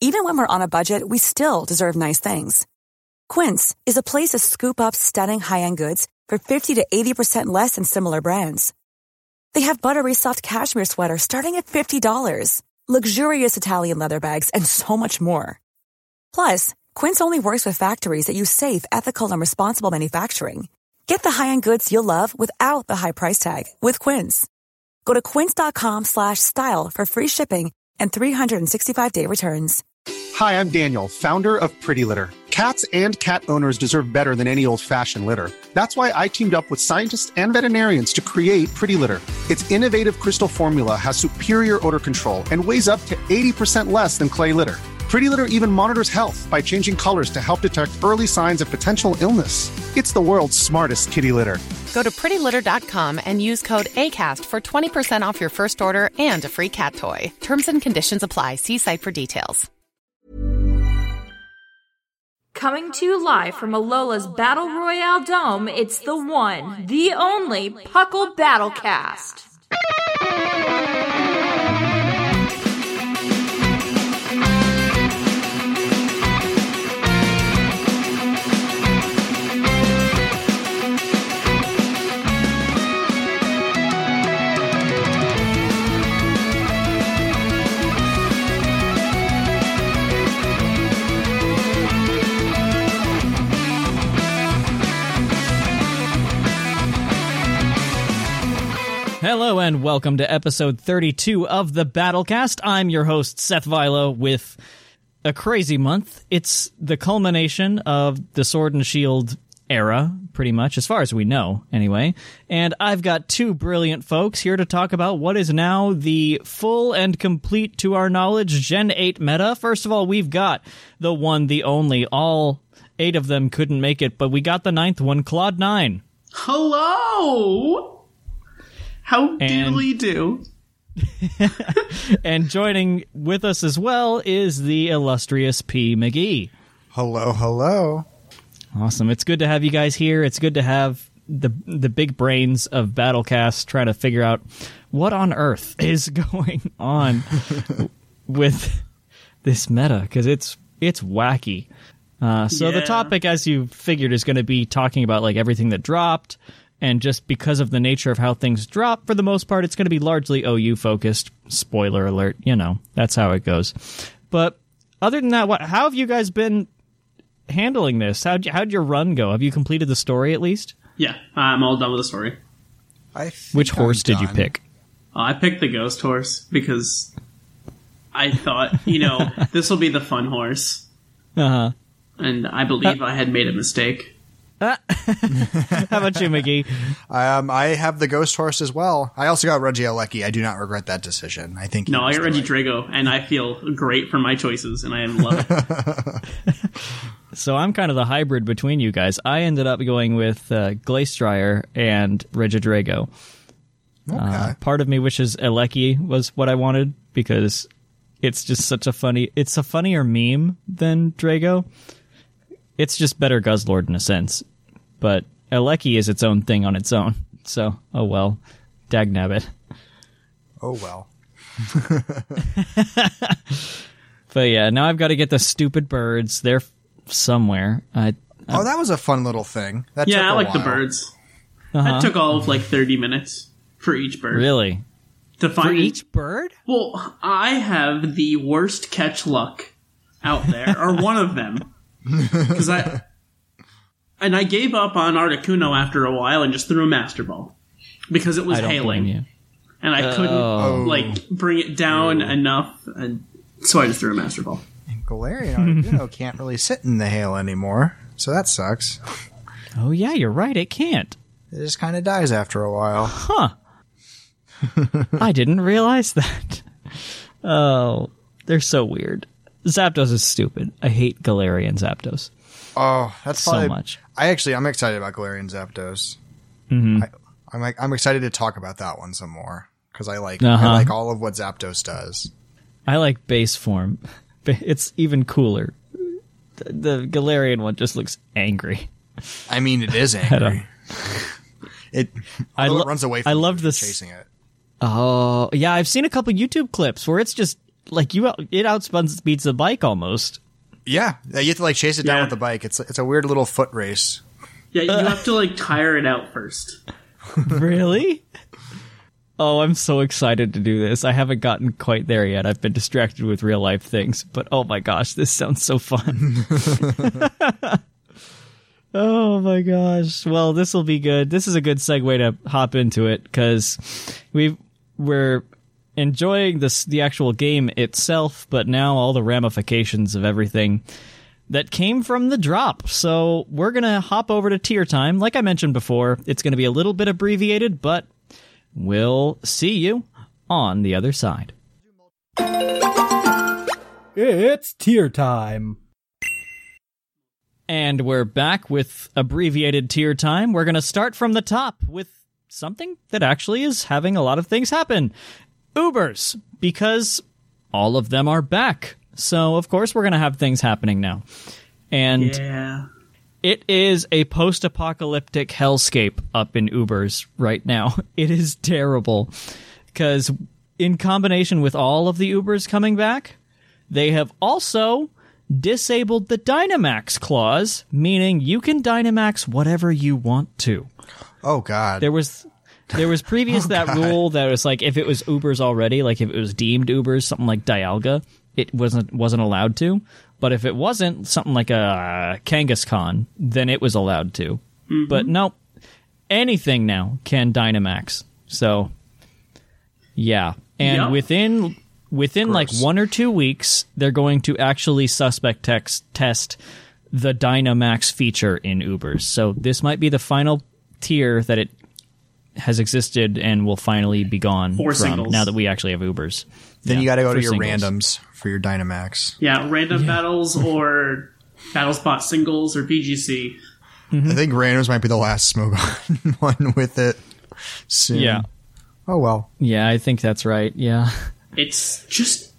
even when we're on a budget, we still deserve nice things. Quince is a place to scoop up stunning high-end goods for 50 to 80% less than similar brands. They have buttery soft cashmere sweaters starting at $50, luxurious Italian leather bags, and so much more. Plus, Quince only works with factories that use safe, ethical, and responsible manufacturing. Get the high-end goods you'll love without the high price tag with Quince. Go to quince.com/style for free shipping and 365-day returns. Hi, I'm Daniel, founder of Pretty Litter. Cats and cat owners deserve better than any old-fashioned litter. That's why I teamed up with scientists and veterinarians to create Pretty Litter. Its innovative crystal formula has superior odor control and weighs up to 80% less than clay litter. Pretty Litter even monitors health by changing colors to help detect early signs of potential illness. It's the world's smartest kitty litter. Go to prettylitter.com and use code ACAST for 20% off your first order and a free cat toy. Terms and conditions apply. See site for details. Coming to you live from Alola's Battle Royale Dome, it's the one, the only Puckle Battlecast. Hello and welcome to episode 32 of the Battlecast. I'm your host, Seth Vilo, with a crazy month. It's the culmination of the Sword and Shield era, pretty much, as far as we know, anyway. And I've got two brilliant folks here to talk about what is now the full and complete, to our knowledge, Gen 8 meta. First of all, we've got the one, the only. All 8 of them couldn't make it, but we got the 9th one, Claude9. Hello! How dearly do. And joining with us as well is the illustrious P. McGee. Hello, hello. Awesome. It's good to have you guys here. It's good to have the big brains of Battlecast trying to figure out what on earth is going on with this meta, because it's wacky. So the topic, as you figured, is going to be talking about like everything that dropped. And just because of the nature of how things drop, for the most part, it's going to be largely OU focused. Spoiler alert, you know, that's how it goes. But other than that, how have you guys been handling this? How'd your run go? Have you completed the story at least? Yeah, I'm all done with the story. Which horse did you pick? I picked the ghost horse because I thought, this will be the fun horse. Uh-huh. And I believe I had made a mistake. How about you, McGee? I have the ghost horse as well. I also got Regieleki. I do not regret that decision. I think I got Regidrago, and I feel great for my choices, and I love it. So I'm kind of the hybrid between you guys. I ended up going with Glacier and Regidrago. Okay. Part of me wishes Eleki was what I wanted, because it's just it's a funnier meme than Drago. It's just better Guzzlord in a sense. But Eleki is its own thing on its own. So, oh well. Dagnabbit. Oh well. But yeah, now I've got to get the stupid birds. They're somewhere. That was a fun little thing. I like the birds. Uh-huh. That took all of 30 minutes for each bird. Really? To find for each bird? Well, I have the worst catch luck out there, or one of them. Because I gave up on Articuno after a while and just threw a Master Ball because it was hailing, and I couldn't bring it down enough, and so I just threw a Master Ball. And Galarian Articuno can't really sit in the hail anymore, so that sucks. Oh yeah, you're right. It can't. It just kind of dies after a while. Huh. I didn't realize that. Oh, they're so weird. Zapdos is stupid. I hate Galarian Zapdos. Oh, that's probably, so much. I'm excited about Galarian Zapdos. Mm-hmm. I'm excited to talk about that one some more because I like all of what Zapdos does. I like base form. It's even cooler. The Galarian one just looks angry. I mean, it is angry. It runs away from I loved this chasing it. Oh, yeah, I've seen a couple YouTube clips where it's just like it outspeeds the bike almost. Yeah, you have to like chase it down with the bike. It's a weird little foot race. Yeah, you have to like tire it out first. Really? Oh, I'm so excited to do this. I haven't gotten quite there yet. I've been distracted with real life things, but oh my gosh, this sounds so fun. Oh my gosh. Well, this will be good. This is a good segue to hop into it because we're enjoying the actual game itself, but now all the ramifications of everything that came from the drop. So we're going to hop over to tier time. Like I mentioned before, it's going to be a little bit abbreviated, but we'll see you on the other side. It's tier time. And we're back with abbreviated tier time. We're going to start from the top with something that actually is having a lot of things happen. Ubers, because all of them are back. So, of course, we're going to have things happening now. And it is a post-apocalyptic hellscape up in Ubers right now. It is terrible. Because in combination with all of the Ubers coming back, they have also disabled the Dynamax clause, meaning you can Dynamax whatever you want to. Oh, God. There was previous rule that was like if it was Ubers already, like if it was deemed Ubers, something like Dialga, it wasn't allowed to. But if it wasn't something like a Kangaskhan, then it was allowed to. Mm-hmm. But nope, anything now can Dynamax. So, yeah. And within like 1 or 2 weeks, they're going to actually suspect test the Dynamax feature in Ubers. So this might be the final tier that it has existed and will finally be gone now that we actually have Ubers. Then you got to go to your randoms for your Dynamax. Yeah, random battles or BattleSpot singles or VGC. Mm-hmm. I think randoms might be the last Smogon one with it soon. Yeah. Oh, well. Yeah, I think that's right. Yeah. It's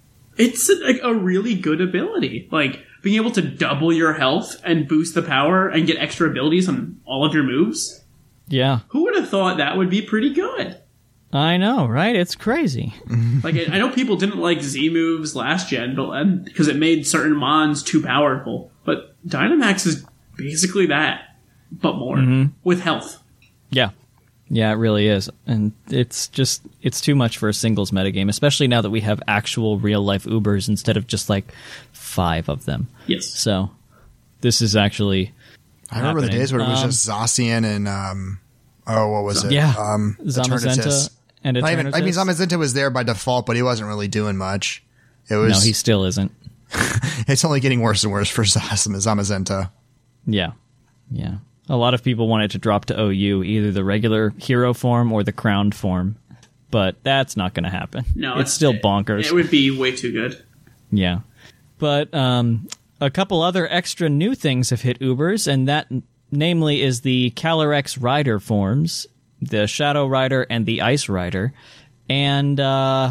a really good ability. Like, being able to double your health and boost the power and get extra abilities on all of your moves. Yeah. Who would have thought that would be pretty good? I know, right? It's crazy. Like, I know people didn't like Z moves last gen, but because it made certain mons too powerful. But Dynamax is basically that, but more with health. Yeah. Yeah, it really is. And it's too much for a singles metagame, especially now that we have actual real-life Ubers instead of just, like, 5 of them. Yes. So, this is actually I remember the days where it was just Zacian and, what was it? Yeah, Zamazenta and Eternatus. I mean, Zamazenta was there by default, but he wasn't really doing much. No, he still isn't. It's only getting worse and worse for Zamazenta. Yeah. Yeah. A lot of people want it to drop to OU, either the regular hero form or the crowned form. But that's not going to happen. No, it's still bonkers. It would be way too good. Yeah. But a couple other extra new things have hit Ubers, and that namely is the Calyrex Rider forms, the Shadow Rider and the Ice Rider. And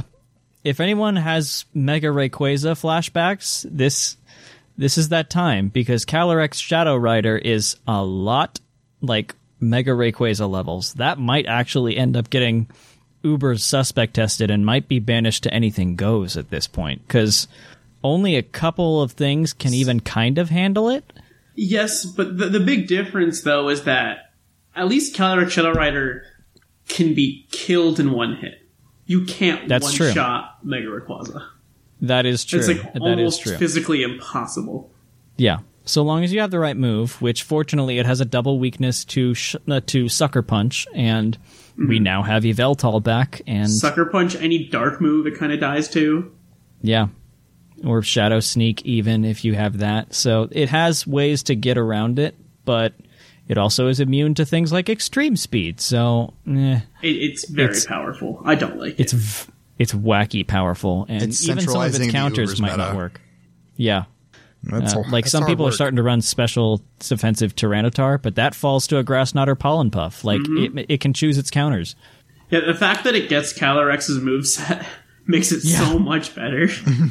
if anyone has Mega Rayquaza flashbacks, this is that time, because Calyrex Shadow Rider is a lot like Mega Rayquaza levels. That might actually end up getting Uber's suspect tested and might be banished to anything goes at this point, because only a couple of things can even kind of handle it. Yes, but the big difference, though, is that at least Calyrex Shadow Rider can be killed in one hit. You can't one-shot Mega Rayquaza. That is true. It's like almost physically impossible. Yeah. So long as you have the right move, which fortunately it has a double weakness to Sucker Punch, and we now have Yveltal back. And Sucker Punch, any dark move it kind of dies to. Yeah. Or Shadow Sneak even, if you have that. So it has ways to get around it, but it also is immune to things like Extreme Speed. So, It's very powerful. I don't like it. It's wacky powerful, and even some of its counters might not work. Yeah. Like some people are starting to run special defensive Tyranitar, but that falls to a Grass Knot or Pollen Puff. Like, it can choose its counters. Yeah, the fact that it gets Calyrex's moveset makes it so much better.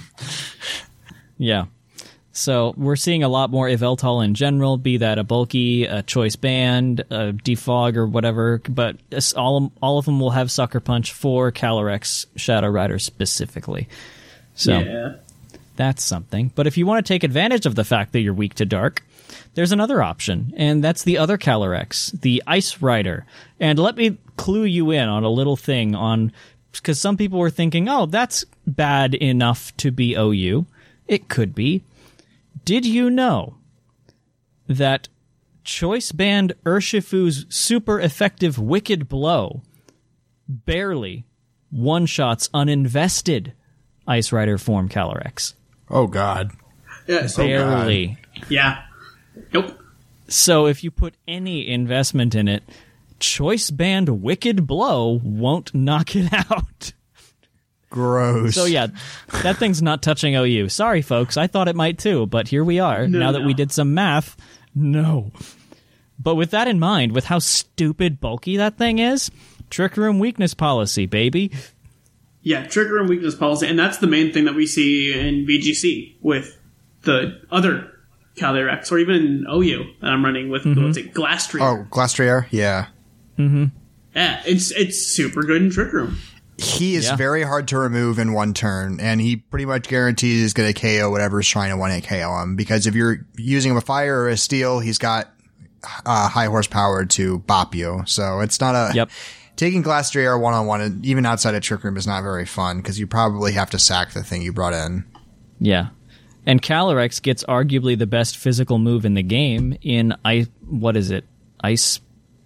Yeah. So we're seeing a lot more Yveltal in general, be that a bulky, a choice band, a defog, or whatever, but all of them will have Sucker Punch for Calyrex Shadow Rider specifically. So that's something. But if you want to take advantage of the fact that you're weak to dark, there's another option, and that's the other Calyrex, the Ice Rider. And let me clue you in on a little thing on, because some people were thinking, oh, that's bad enough to be OU. It could be. Did you know that Choice Band Urshifu's super effective Wicked Blow barely one-shots uninvested Ice Rider form Calyrex? Oh, God. Yeah, barely. Yeah. Nope. So if you put any investment in it, Choice Band Wicked Blow won't knock it out. Gross. So yeah, that thing's not touching OU. Sorry, folks. I thought it might too, but here we are. Now that we did some math, no. But with that in mind, with how stupid bulky that thing is, Trick Room weakness policy, baby. Yeah, Trick Room weakness policy, and that's the main thing that we see in VGC with the other Calyrex, or even OU that I'm running with, what's it, Glastrier. Oh, Glastrier? Yeah. Yeah, it's super good in Trick Room. He is very hard to remove in one turn, and he pretty much guarantees he's going to KO whatever's trying to 1-hit KO him, because if you're using a fire or a steel, he's got high horsepower to bop you. So it's not a... Yep. Taking Glastrier one-on-one, even outside of Trick Room, is not very fun, because you probably have to sack the thing you brought in. Yeah. And Calyrex gets arguably the best physical move in the game in Ice Lance?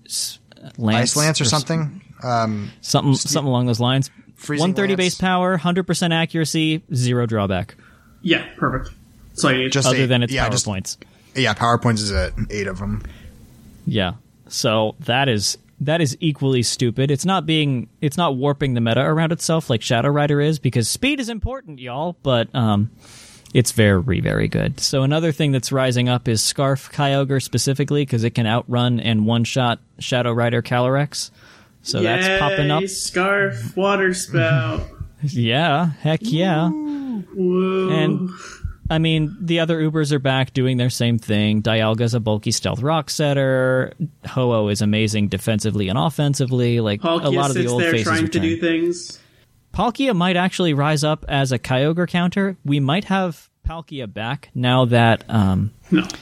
Ice Lance or something? Something along those lines. 130 base power, 100% accuracy, 0 drawback. Yeah, perfect. So other than its power points. Yeah, power points is at 8 of them. Yeah. So that is equally stupid. It's not warping the meta around itself like Shadow Rider is, because speed is important, y'all, but it's very, very good. So another thing that's rising up is Scarf Kyogre specifically, because it can outrun and one-shot Shadow Rider Calyrex. So that's popping up. Scarf, Water Spout. Yeah, heck yeah. Whoa. And, I mean, the other Ubers are back doing their same thing. Dialga's a bulky stealth rock setter. Ho-Oh is amazing defensively and offensively. Like, Palkia a lot of the old faces trying return. to do things. Palkia might actually rise up as a Kyogre counter. We might have Palkia back now that... No.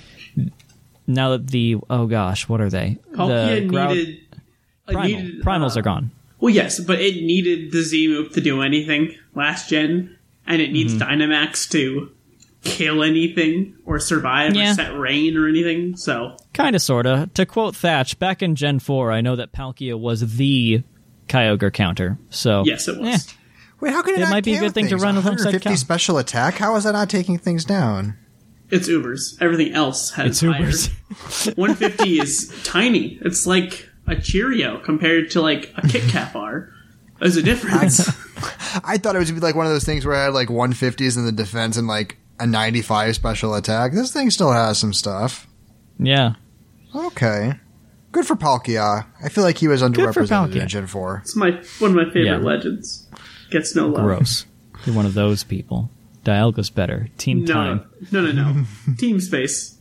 Now that the... Oh, gosh, what are they? Palkia needed... Primals are gone. Well, yes, but it needed the Z move to do anything last gen, and it needs Dynamax to kill anything or survive or set rain or anything, so... Kinda, sorta. To quote Thatch, back in Gen 4, I know that Palkia was the Kyogre counter, so... Yes, it was. Wait, how can it might be a good thing to run alongside 150 special attack? How is that not taking things down? It's Ubers. Everything else has higher. Ubers. 150 is tiny. It's like a Cheerio compared to like a Kit Kat bar. There's a difference. I thought it would be like one of those things where I had like 150s in the defense and like a 95 special attack. This thing still has some stuff. Yeah. Okay. Good for Palkia. I feel like he was underrepresented in Gen 4. It's one of my favorite legends. Gets no love. Gross. You're one of those people. Dialga's better. Team time. No. Team space.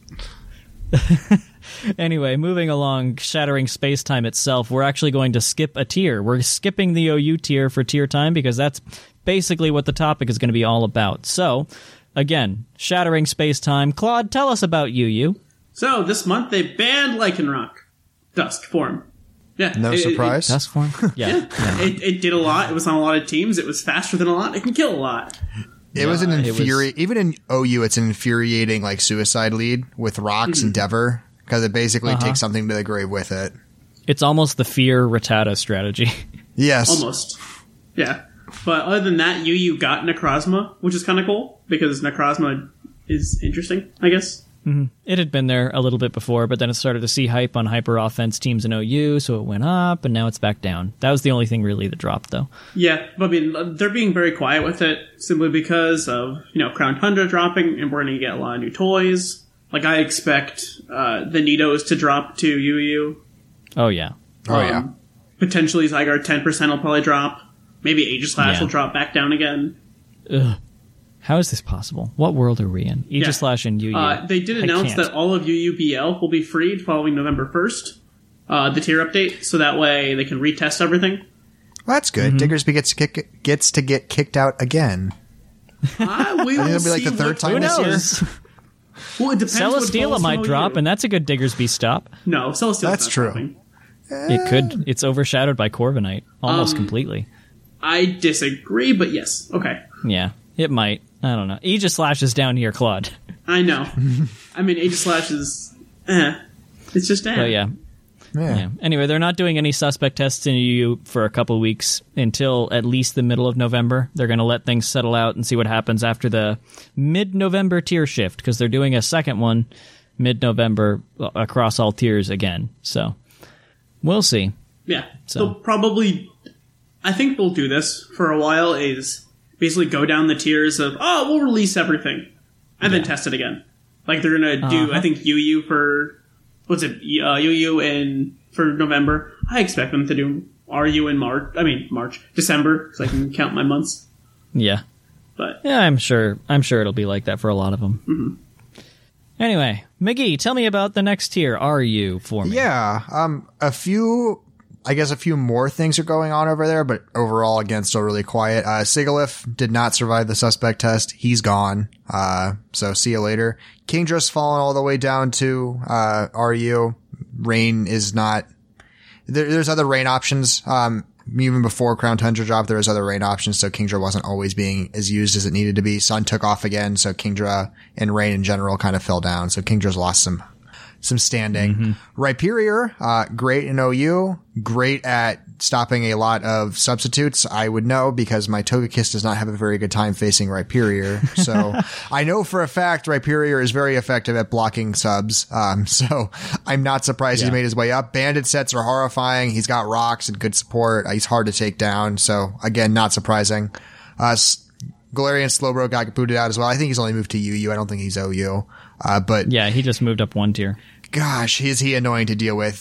Anyway, moving along, shattering space-time itself, we're actually going to skip a tier. We're skipping the OU tier for tier time because that's basically what the topic is going to be all about. So, again, shattering space-time. Claude, tell us about UU. So, this month they banned Lycanroc. Dusk form. Yeah. No surprise. Dusk form? Yeah. It did a lot. It was on a lot of teams. It was faster than a lot. It can kill a lot. It was an infuriating... Even in OU, it's an infuriating like suicide lead with Rocks and Endeavor. Because it basically takes something to the grave with it. It's almost the Fear Rattata strategy. Yes. Almost. Yeah. But other than that, UU got Necrozma, which is kind of cool, because Necrozma is interesting, I guess. Mm-hmm. It had been there a little bit before, but then it started to see hype on hyper offense teams in OU, so it went up, and now it's back down. That was the only thing really that dropped, though. Yeah, but I mean, they're being very quiet with it, simply because of, Crown Tundra dropping, and we're going to get a lot of new toys. Like, I expect the Nidos to drop to UU. Oh, yeah. Potentially Zygarde 10% will probably drop. Maybe Aegislash will drop back down again. Ugh. How is this possible? What world are we in? Aegislash and UU. They did announce that all of UUBL will be freed following November 1st, the tier update, so that way they can retest everything. Well, that's good. Diggersby gets to get kicked out again. We I think will it'll be like see the third what- time Who this year. knows? Well, it depends. what Celesteela falls might from drop, OU. and that's a good Diggersby stop. No, Celesteela's That's not true. dropping. It could. It's overshadowed by Corviknight almost completely. I disagree, but yes. Okay. Yeah, it might. I don't know. Aegislash is down here, Claude. I know. I mean, Aegislash is... It's just But yeah. Anyway, they're not doing any suspect tests in EU for a couple weeks until at least the middle of November. They're going to let things settle out and see what happens after the mid-November tier shift, because they're doing a second one mid-November across all tiers again. So we'll see. Yeah. So- They'll probably... I think they'll do this for a while, is basically go down the tiers of, we'll release everything, and then test it again. Like, they're going to do, I think, UU for... What's it? UU for November. I expect them to do RU in March. December, because I can count my months. Yeah. But Yeah, I'm sure it'll be like that for a lot of them. Mm-hmm. Anyway, McGee, tell me about the next tier, RU, for me. Yeah, a few more things are going on over there, but overall, again, still really quiet. Sigilyph did not survive the suspect test. He's gone. So see you later. Kingdra's fallen all the way down to, RU. Rain is not, there's other rain options. Even before Crown Tundra dropped, there was other rain options, so Kingdra wasn't always being as used as it needed to be. Sun took off again, so Kingdra and rain in general kind of fell down. So Kingdra's lost some standing. Rhyperior, great in OU, great at stopping a lot of substitutes. I would know because my Togekiss does not have a very good time facing Rhyperior. So I know for a fact Rhyperior is very effective at blocking subs. So I'm not surprised he made his way up. Banded sets are horrifying. He's got rocks and good support. He's hard to take down. So again, not surprising. Galarian Slowbro got booted out as well. I think he's only moved to UU. I don't think he's OU. But Yeah, he just moved up one tier. gosh, is he annoying to deal with.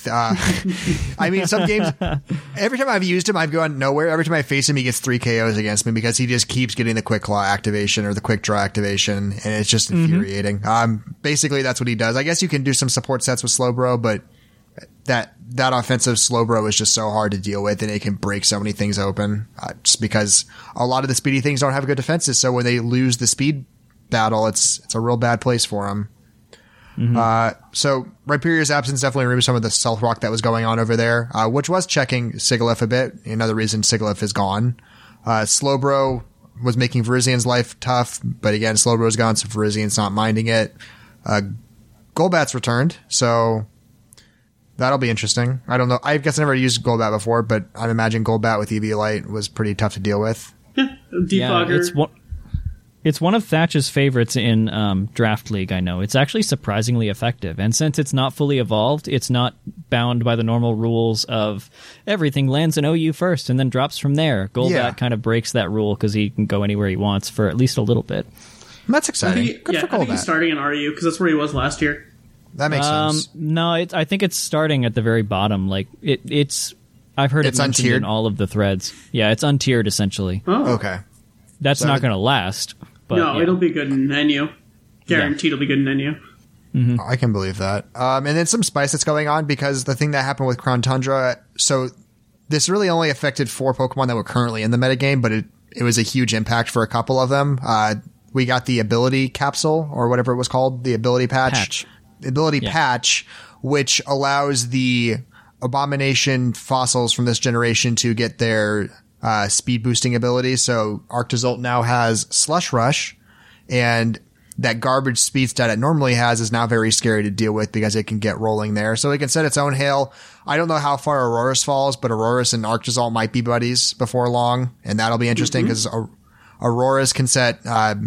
I mean, some games, every time I've used him, I've gone nowhere. Every time I face him, he gets 3 KOs against me because he just keeps getting the Quick Claw activation or the Quick Draw activation, and it's just infuriating. Basically, that's what he does. I guess you can do some support sets with Slowbro, but that offensive Slowbro is just so hard to deal with, and it can break so many things open, just because a lot of the speedy things don't have good defenses, so when they lose the speed battle, it's a real bad place for them. So Rhyperior's absence definitely removed some of the stealth rock that was going on over there, which was checking Sigilyph a bit. Another reason Sigilyph is gone. Slowbro was making Virizian's life tough, but again, Slowbro's gone, so Virizian's not minding it. Golbat's returned, so that'll be interesting. I don't know. I guess I never used Golbat before, but I imagine Golbat with Eviolite was pretty tough to deal with. Defogger. It's one of Thatch's favorites in Draft League, I know. It's actually surprisingly effective. And since it's not fully evolved, it's not bound by the normal rules of everything lands in OU first and then drops from there. Golbat kind of breaks that rule because he can go anywhere he wants for at least a little bit. That's exciting. Good for I think he's Golbat. starting in RU because that's where he was last year. That makes sense. No, I think it's starting at the very bottom. Like it's I've heard It's it mentioned untiered? in all of the threads. Yeah, it's untiered essentially. Oh. Okay. That's So not going to last. But No, yeah. it'll be good in NU. Guaranteed it'll be good in NU. I can believe that. And then some spice that's going on because the thing that happened with Crown Tundra, so this really only affected 4 Pokemon that were currently in the metagame, but it was a huge impact for a couple of them. We got the ability capsule or whatever it was called, the ability patch. The ability patch, which allows the Abomination fossils from this generation to get their speed boosting ability. So Arctozolt now has Slush Rush, and that garbage speed stat it normally has is now very scary to deal with because it can get rolling there. So it can set its own hail. I don't know how far Aurorus falls, but Aurorus and Arctozolt might be buddies before long, and that'll be interesting because Aurorus can set,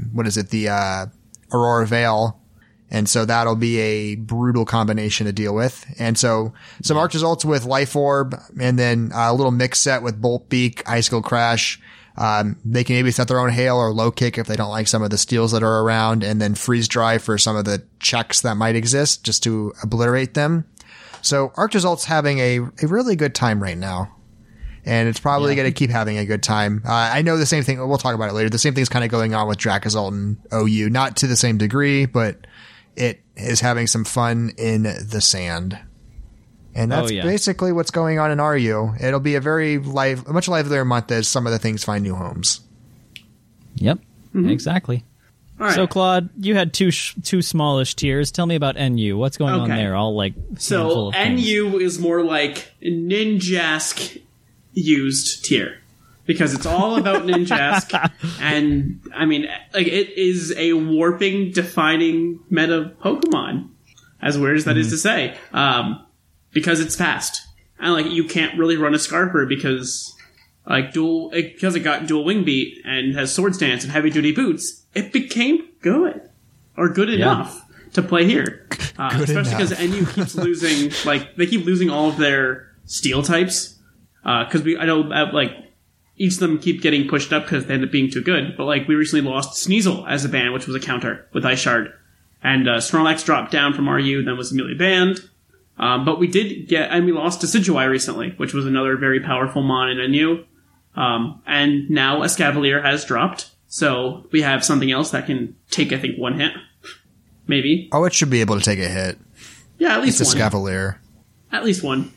the Aurora Veil. And so that'll be a brutal combination to deal with. And so some Arctozolts with Life Orb, and then a little mix set with Bolt Beak, Icicle Crash. They can maybe set their own Hail or Low Kick if they don't like some of the steals that are around, and then Freeze Dry for some of the checks that might exist just to obliterate them. So Arctozolt's having a really good time right now. And it's probably going to keep having a good time. I know the same thing. We'll talk about it later. The same thing's kind of going on with Dracozolt and OU. Not to the same degree, but it is having some fun in the sand. And that's basically what's going on in RU. It'll be a much livelier month as some of the things find new homes. Yep. exactly. All right. So, Claude, you had two smallish tiers. Tell me about NU. What's going on there? All like so NU is more like Ninjask used tier because it's all about Ninjask, and I mean, like it is a warping, defining meta Pokemon. As weird as that is to say, because it's fast and like you can't really run a Scarper because like because it got dual wing beat and has sword stance and heavy duty boots. It became good or good enough to play here, especially because NU keeps losing. Like they keep losing all of their steel types because I know like each of them keep getting pushed up because they end up being too good. But like we recently lost Sneasel as a ban, which was a counter with Ice Shard, and Snorlax dropped down from RU, then was immediately banned. But we lost Decidueye recently, which was another very powerful mon in NU. And now Escavalier has dropped. So we have something else that can take, I think, one hit. Maybe. Oh, it should be able to take a hit. Yeah, at least it's one. It's a Escavalier. At least one.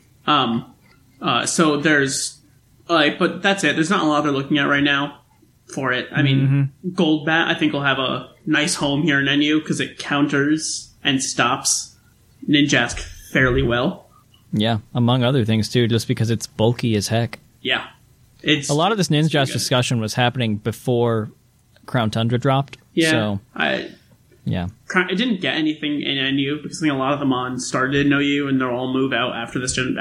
So there's... but that's it. There's not a lot they're looking at right now for it. I mean, Goldbat, I think, will have a nice home here in NU because it counters and stops Ninjask fairly well. Yeah, among other things, too, just because it's bulky as heck. Yeah. A lot of this Ninjask discussion was happening before Crown Tundra dropped. Yeah. So, I didn't get anything in NU because I think a lot of them started in OU and they'll all move out after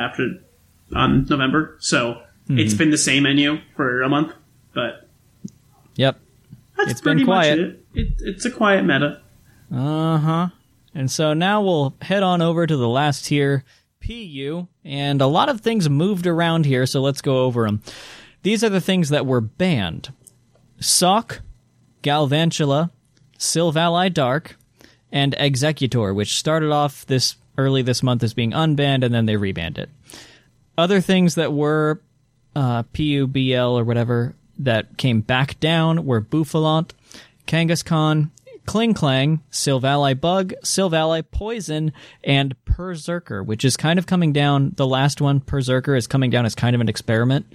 November. So it's been the same NU for a month, but yep, it's been quiet. Much it's a quiet meta. And so now we'll head on over to the last tier, PU, and a lot of things moved around here. So let's go over them. These are the things that were banned: Sawk, Galvantula, Silvally Dark, and Executor, which started off early this month as being unbanned, and then they rebanned it. Other things that were PUBL or whatever that came back down were Bouffalant, Kangaskhan, Klinklang, Silvally Bug, Silvally Poison, and Berserker, which is kind of coming down. The last one, Berserker, is coming down as kind of an experiment.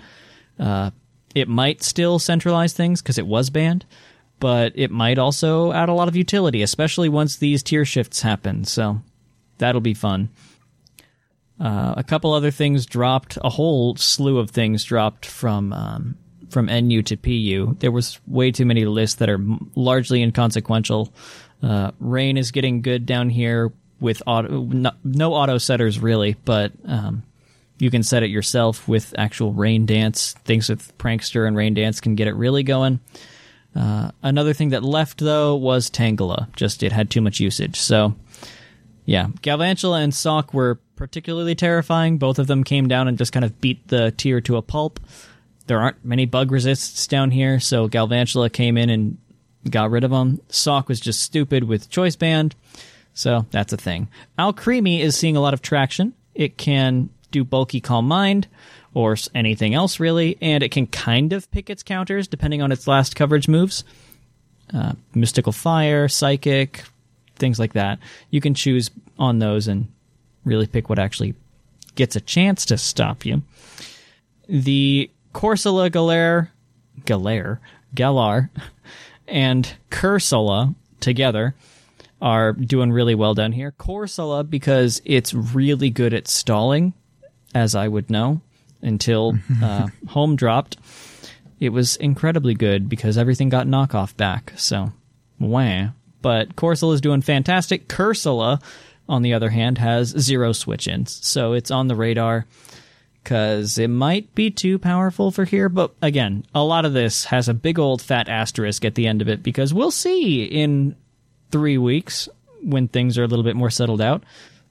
It might still centralize things because it was banned, but it might also add a lot of utility, especially once these tier shifts happen. So that'll be fun. A couple other things dropped. A whole slew of things dropped from NU to PU. There was way too many lists that are largely inconsequential. Rain is getting good down here with no auto setters really, but you can set it yourself with actual Rain Dance. Things with Prankster and Rain Dance can get it really going. Another thing that left, though, was Tangela. Just it had too much usage. So, yeah, Galvantula and Sawk were particularly terrifying. Both of them came down and just kind of beat the tier to a pulp. There aren't many bug resists down here, so Galvantula came in and got rid of them. Sawk was just stupid with Choice Band, so that's a thing. Alcremie is seeing a lot of traction. It can do bulky Calm Mind, or anything else really, and it can kind of pick its counters depending on its last coverage moves. Mystical Fire, Psychic, things like that. You can choose on those and really pick what actually gets a chance to stop you. The Corsola Galar, and Cursola together are doing really well down here. Corsola because it's really good at stalling, as I would know, until home dropped. It was incredibly good because everything got knockoff back, so wah. But Corsola is doing fantastic. Cursola, on the other hand, has 0 switch-ins, so it's on the radar because it might be too powerful for here. But again, a lot of this has a big old fat asterisk at the end of it because we'll see in 3 weeks when things are a little bit more settled out.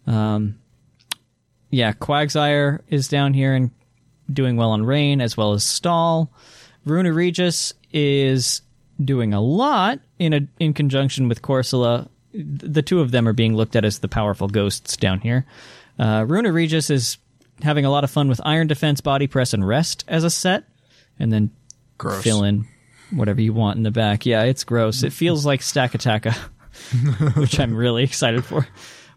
Yeah, Quagsire is down here and doing well on Rain as well as Stall. Runa Regis is doing a lot in conjunction with Corsola. The two of them are being looked at as the powerful ghosts down here. Runa Regis is having a lot of fun with Iron Defense, Body Press, and Rest as a set, and then fill in whatever you want in the back. Yeah, it's gross. It feels like Stack Attacka, which I'm really excited for.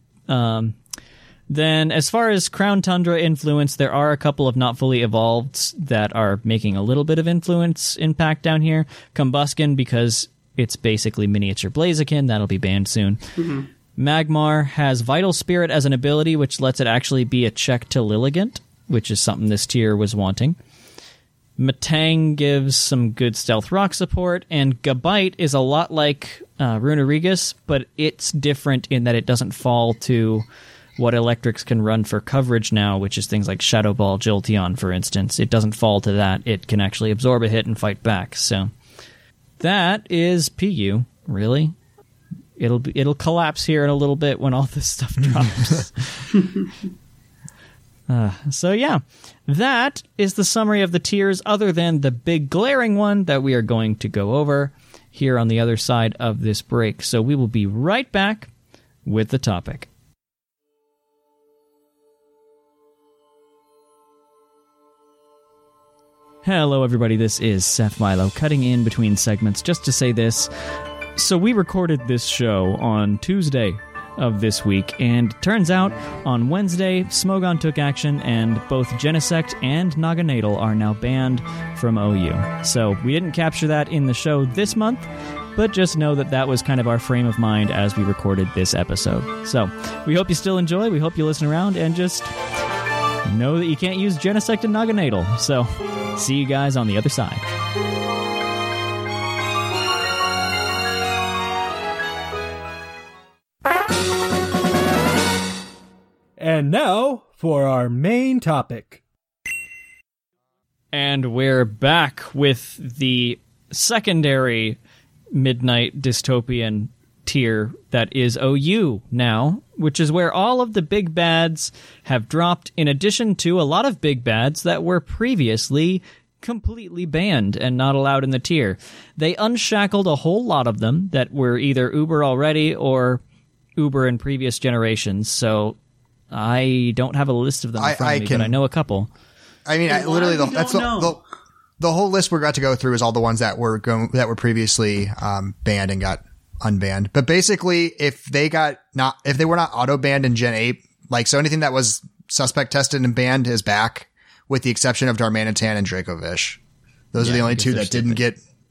Then, as far as Crown Tundra influence, there are a couple of not fully evolved that are making a little bit of influence impact down here. Combuskin, because It's basically miniature Blaziken. That'll be banned soon. Magmar has Vital Spirit as an ability, which lets it actually be a check to Lilligant, which is something this tier was wanting. Metang gives some good Stealth Rock support, and Gabite is a lot like Runerigus, but it's different in that it doesn't fall to what Electrics can run for coverage now, which is things like Shadow Ball, Jolteon, for instance. It doesn't fall to that. It can actually absorb a hit and fight back. So that is PU, really. It'll collapse here in a little bit when all this stuff drops. So yeah, that is the summary of the tiers, other than the big glaring one that we are going to go over here on the other side of this break. So we will be right back with the topic. Hello everybody, this is Seth Milo cutting in between segments just to say this. So we recorded this show on Tuesday of this week, and turns out on Wednesday, Smogon took action, and both Genesect and Naganadel are now banned from OU. So we didn't capture that in the show this month, but just know that that was kind of our frame of mind as we recorded this episode. So we hope you still enjoy, we hope you listen around, and just know that you can't use Genesect and Naganadel. So see you guys on the other side. And now for our main topic. And we're back with the secondary Midnight Dystopian tier that is OU now, which is where all of the big bads have dropped, in addition to a lot of big bads that were previously completely banned and not allowed in the tier. They unshackled a whole lot of them that were either Uber already or Uber in previous generations, so I don't have a list of them in front of me, but I know a couple. I mean, literally, that's the whole list we're about to go through is all the ones that were previously banned and got unbanned. But basically, if they were not auto banned in Gen 8, like, so anything that was suspect tested and banned is back, with the exception of Darmanitan and Dracovish. Those are the only two that didn't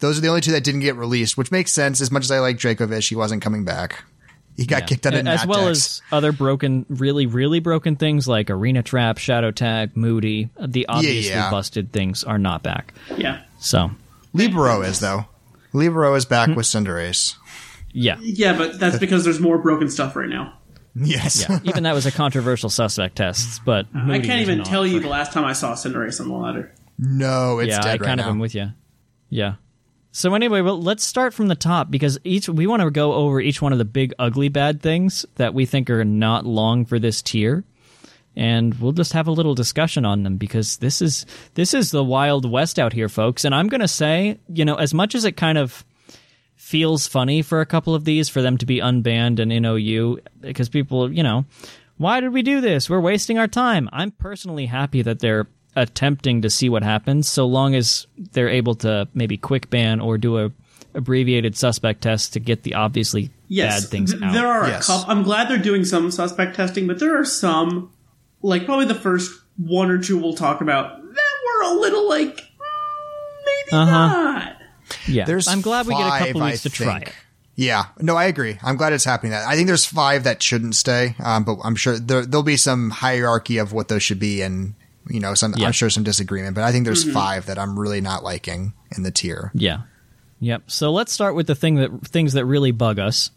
get released, which makes sense. As much as I like Dracovish, he wasn't coming back. He got kicked out of Natdex. As well as other broken, really, really broken things like Arena Trap, Shadow Tag, Moody. The obviously busted things are not back. Yeah. So Libero is, though. Libero is back with Cinderace. Yeah. Yeah, but that's because there's more broken stuff right now. Yes. Yeah. Even that was a controversial suspect test, but I can't even tell you the last time I saw Cinderace on the ladder. No, it's dead right now. I kind of am with you. Yeah. So anyway, well, let's start from the top, because we want to go over each one of the big, ugly, bad things that we think are not long for this tier, and we'll just have a little discussion on them, because this is the Wild West out here, folks. And I'm going to say, as much as it kind of feels funny for a couple of these for them to be unbanned and in OU, because people, why did we do this? We're wasting our time. I'm personally happy that they're attempting to see what happens, so long as they're able to maybe quick ban or do a abbreviated suspect test to get the obviously bad things out. There are a couple. I'm glad they're doing some suspect testing, but there are some, like probably the first one or two we'll talk about, that were a little like, maybe not. Yeah, I'm glad we get a couple weeks to try it. Yeah, no, I agree. I'm glad it's happening. I think there's 5 that shouldn't stay, but I'm sure there'll be some hierarchy of what those should be, and I'm sure some disagreement, but I think there's 5 that I'm really not liking in the tier. Yeah. Yep. So let's start with the things that really bug us.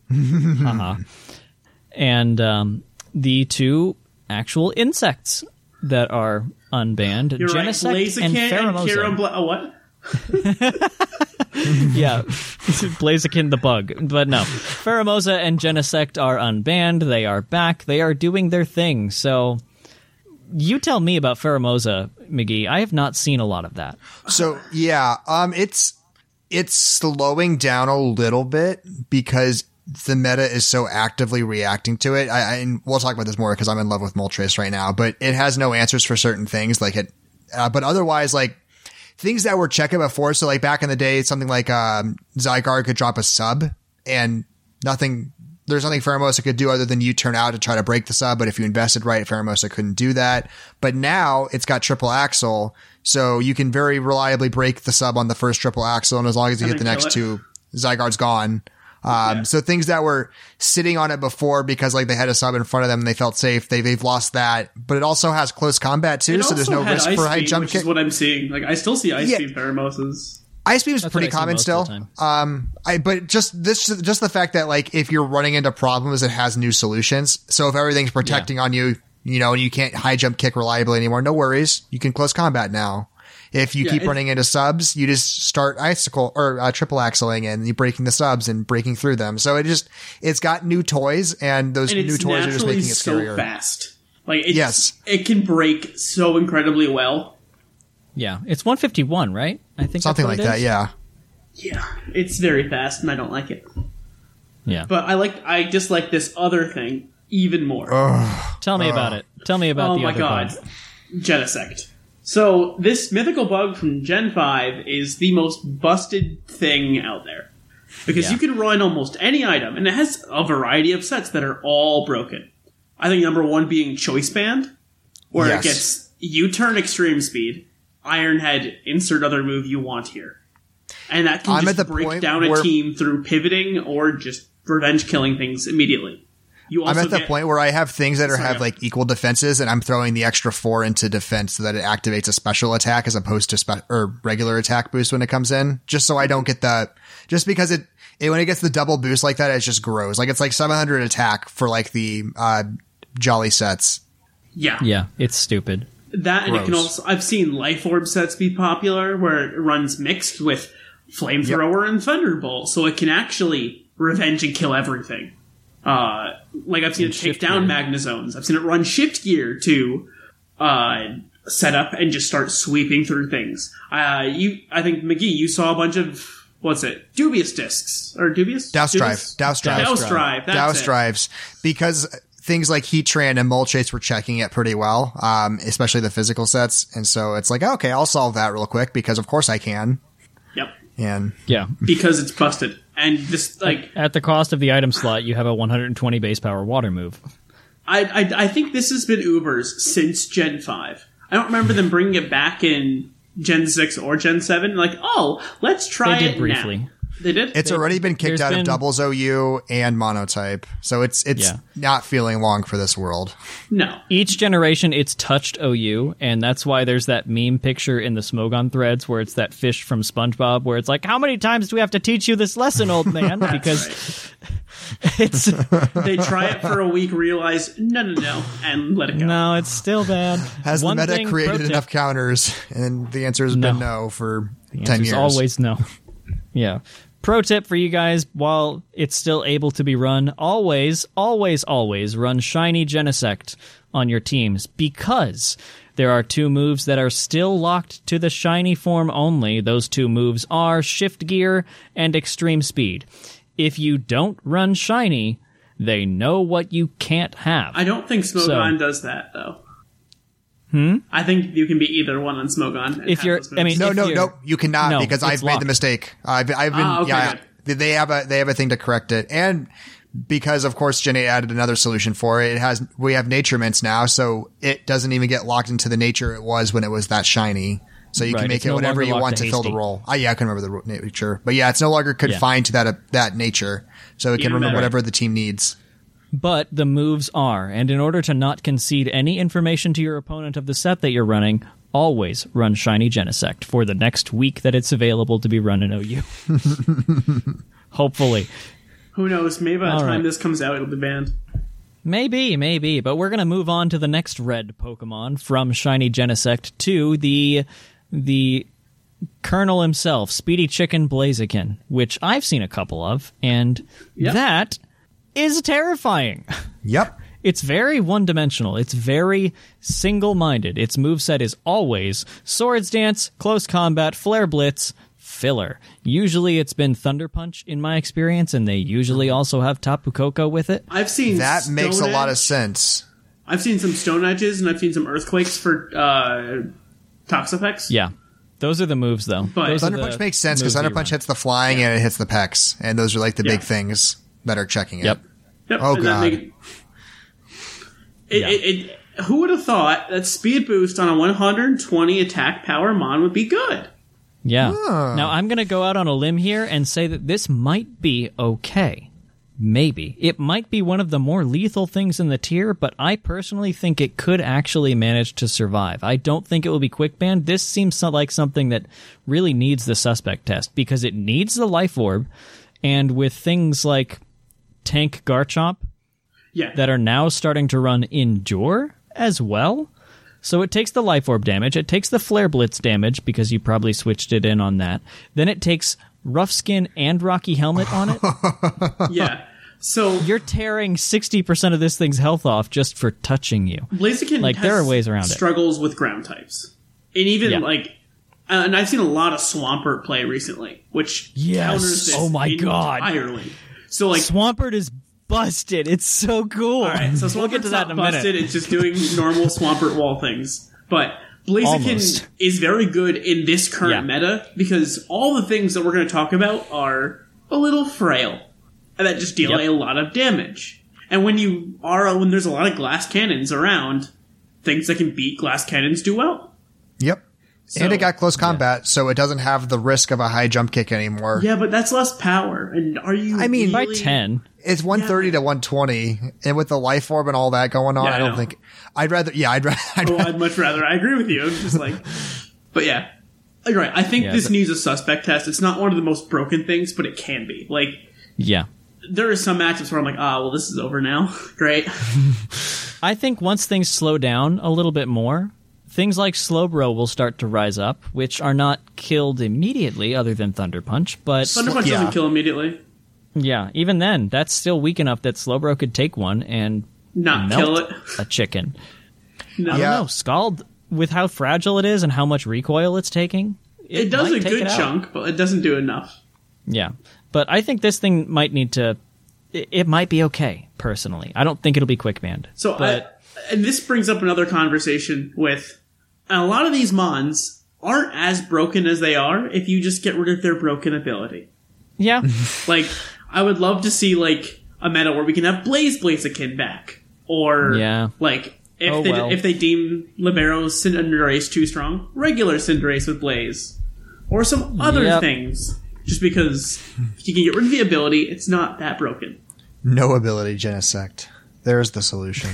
And the 2 actual insects that are unbanned. You're Genesect right. and Pheromosa. What? Yeah. Blaziken the bug. But no. Pheromosa and Genesect are unbanned. They are back. They are doing their thing. So you tell me about Pheromosa, McGee. I have not seen a lot of that. So yeah, it's slowing down a little bit because the meta is so actively reacting to it. And we'll talk about this more because I'm in love with Moltres right now, but it has no answers for certain things but otherwise, like, things that were checking before. So like back in the day, something like Zygarde could drop a sub and there's nothing Pheromosa could do other than U-turn out to try to break the sub, but if you invested right, Pheromosa couldn't do that. But now it's got triple axle, so you can very reliably break the sub on the first triple axle, and as long as you hit the next 2, Zygarde's gone. So things that were sitting on it before because like they had a sub in front of them and they felt safe, they've lost that. But it also has close combat too, so there's no risk for high jump kick. Which is what I'm seeing. Like I still see Ice Beam Paramosas. Ice Beam is pretty common still. But just the fact that like if you're running into problems, it has new solutions. So if everything's protecting on you, you know, and you can't high jump kick reliably anymore, no worries. You can close combat now. If you keep running into subs, you just start icicle or triple axling and you're breaking the subs and breaking through them. So it's got new toys and those new toys are just making it scarier. So fast. Like it can break so incredibly well. Yeah, it's 151, right? I think something like that. Yeah. Yeah, it's very fast and I don't like it. Yeah. But I dislike this other thing even more. Tell me about it. Tell me about the other bug. Oh my god. Genesect. So, this mythical bug from Gen 5 is the most busted thing out there. Because you can run almost any item, and it has a variety of sets that are all broken. I think number one being Choice Band, where it gets U-turn extreme speed, Iron Head, insert other move you want here. And that can just break down a team through pivoting or just revenge killing things immediately. I'm at the point where I have things that have like equal defenses, and I'm throwing the extra 4 into defense so that it activates a special attack as opposed to regular attack boost when it comes in. Just so I don't get that. Just because it when it gets the double boost like that, it just grows. Like it's like 700 attack for like the Jolly sets. Yeah, yeah, it's stupid. That and it can also. I've seen Life Orb sets be popular where it runs mixed with Flamethrower and Thunderbolt, so it can actually revenge and kill everything. Like I've seen it take down Magnazones. I've seen it run Shift Gear to set up and just start sweeping through things. I think McGee, you saw a bunch of Dubious discs or Dubious Douse Drive. Douse Drives because things like Heatran and Moltres were checking it pretty well, especially the physical sets, and so it's like okay, I'll solve that real quick because of course I can. Yep. And because it's busted. And this, like, at the cost of the item slot, you have a 120 base power water move. I think this has been Uber's since Gen 5. I don't remember them bringing it back in Gen 6 or Gen 7. Like, let's try it briefly. Now. They did? It's already been kicked out of doubles OU and monotype. So it's not feeling long for this world. No. Each generation, it's touched OU, and that's why there's that meme picture in the Smogon threads where it's that fish from SpongeBob where it's like, how many times do we have to teach you this lesson, old man? Because it's... They try it for a week, realize, no, and let it go. No, it's still bad. Has the meta created enough counters? And the answer has been no for 10 years. Always no. Yeah. Pro tip for you guys, while it's still able to be run, always run Shiny Genesect on your teams because there are 2 moves that are still locked to the Shiny form only. Those 2 moves are Shift Gear and Extreme Speed. If you don't run Shiny, they know what you can't have. I don't think Smogon does that, though. I think you can be either one on Smogon. If you're, no, you cannot because I've made the mistake. I've been, good. They have a thing to correct it, and because of course Gen 8 added another solution for it. We have Nature Mints now, so it doesn't even get locked into the nature it was when it was that shiny. So you can make it whatever you want to fill the role. I can remember the nature, but it's no longer confined to that nature, so it can remember whatever the team needs. But the moves are, and in order to not concede any information to your opponent of the set that you're running, always run Shiny Genesect for the next week that it's available to be run in OU. Hopefully. Who knows? Maybe by the time this comes out, it'll be banned. Maybe, but we're going to move on to the next red Pokemon from Shiny Genesect to the Colonel himself, Speedy Chicken Blaziken, which I've seen a couple of, and that is terrifying. Yep. It's very one-dimensional. It's very single-minded. Its moveset is always Swords Dance, Close Combat, Flare Blitz, filler. Usually it's been Thunder Punch in my experience, and they usually also have Tapu Koko with it. I've seen that makes a lot of sense. I've seen some Stone Edges, and I've seen some Earthquakes for Toxapex. Yeah. Those are the moves, though. But Thunder Punch makes sense because Thunder Punch hits the flying and it hits the pecs, and those are like the big things that are checking it. Yep. Oh, God. Who would have thought that speed boost on a 120 attack power Mon would be good? Yeah. Now, I'm going to go out on a limb here and say that this might be okay. Maybe. It might be one of the more lethal things in the tier, but I personally think it could actually manage to survive. I don't think it will be quick banned. This seems like something that really needs the suspect test, because it needs the life orb, and with things like Tank Garchomp that are now starting to run Endure as well. So it takes the life orb damage, it takes the Flare Blitz damage, because you probably switched it in on that. Then it takes Rough Skin and Rocky Helmet on it. Yeah. So you're tearing 60% of this thing's health off just for touching you. Blaziken there are ways around struggles with ground types. And even and I've seen a lot of Swampert play recently, which counters this entirely. So Swampert is busted. It's so cool. All right, so we'll get to that in a minute. Busted. It's just doing normal Swampert wall things. But Blaziken is very good in this current meta, because all the things that we're going to talk about are a little frail and that just deal a lot of damage. And when there's a lot of glass cannons around, things that can beat glass cannons do well. Yep. And it got close combat, so it doesn't have the risk of a high jump kick anymore. Yeah, but that's less power. And are you? I mean, by 10, it's 130 to 120, and with the life orb and all that going on, I don't think. I'd much rather. I agree with you. I'm just but yeah, you're right. I think this needs a suspect test. It's not one of the most broken things, but it can be. There are some matchups where I'm like, well, this is over now. Great. I think once things slow down a little bit more, things like Slowbro will start to rise up, which are not killed immediately, other than Thunder Punch. But Thunder Punch doesn't kill immediately. Yeah, even then, that's still weak enough that Slowbro could take one and not kill it. A chicken. No. I don't know. Scald, with how fragile it is and how much recoil it's taking, it does a good chunk, but it doesn't do enough. Yeah, but I think this thing might need to. It might be okay, personally. I don't think it'll be quick banned. So, and this brings up another conversation with a lot of these mons aren't as broken as they are if you just get rid of their broken ability. Yeah. I would love to see, a meta where we can have Blaziken back. Or, if they deem Libero's Cinderace too strong, regular Cinderace with Blaze. Or some other things. Just because if you can get rid of the ability, it's not that broken. No ability, Genesect. There's the solution.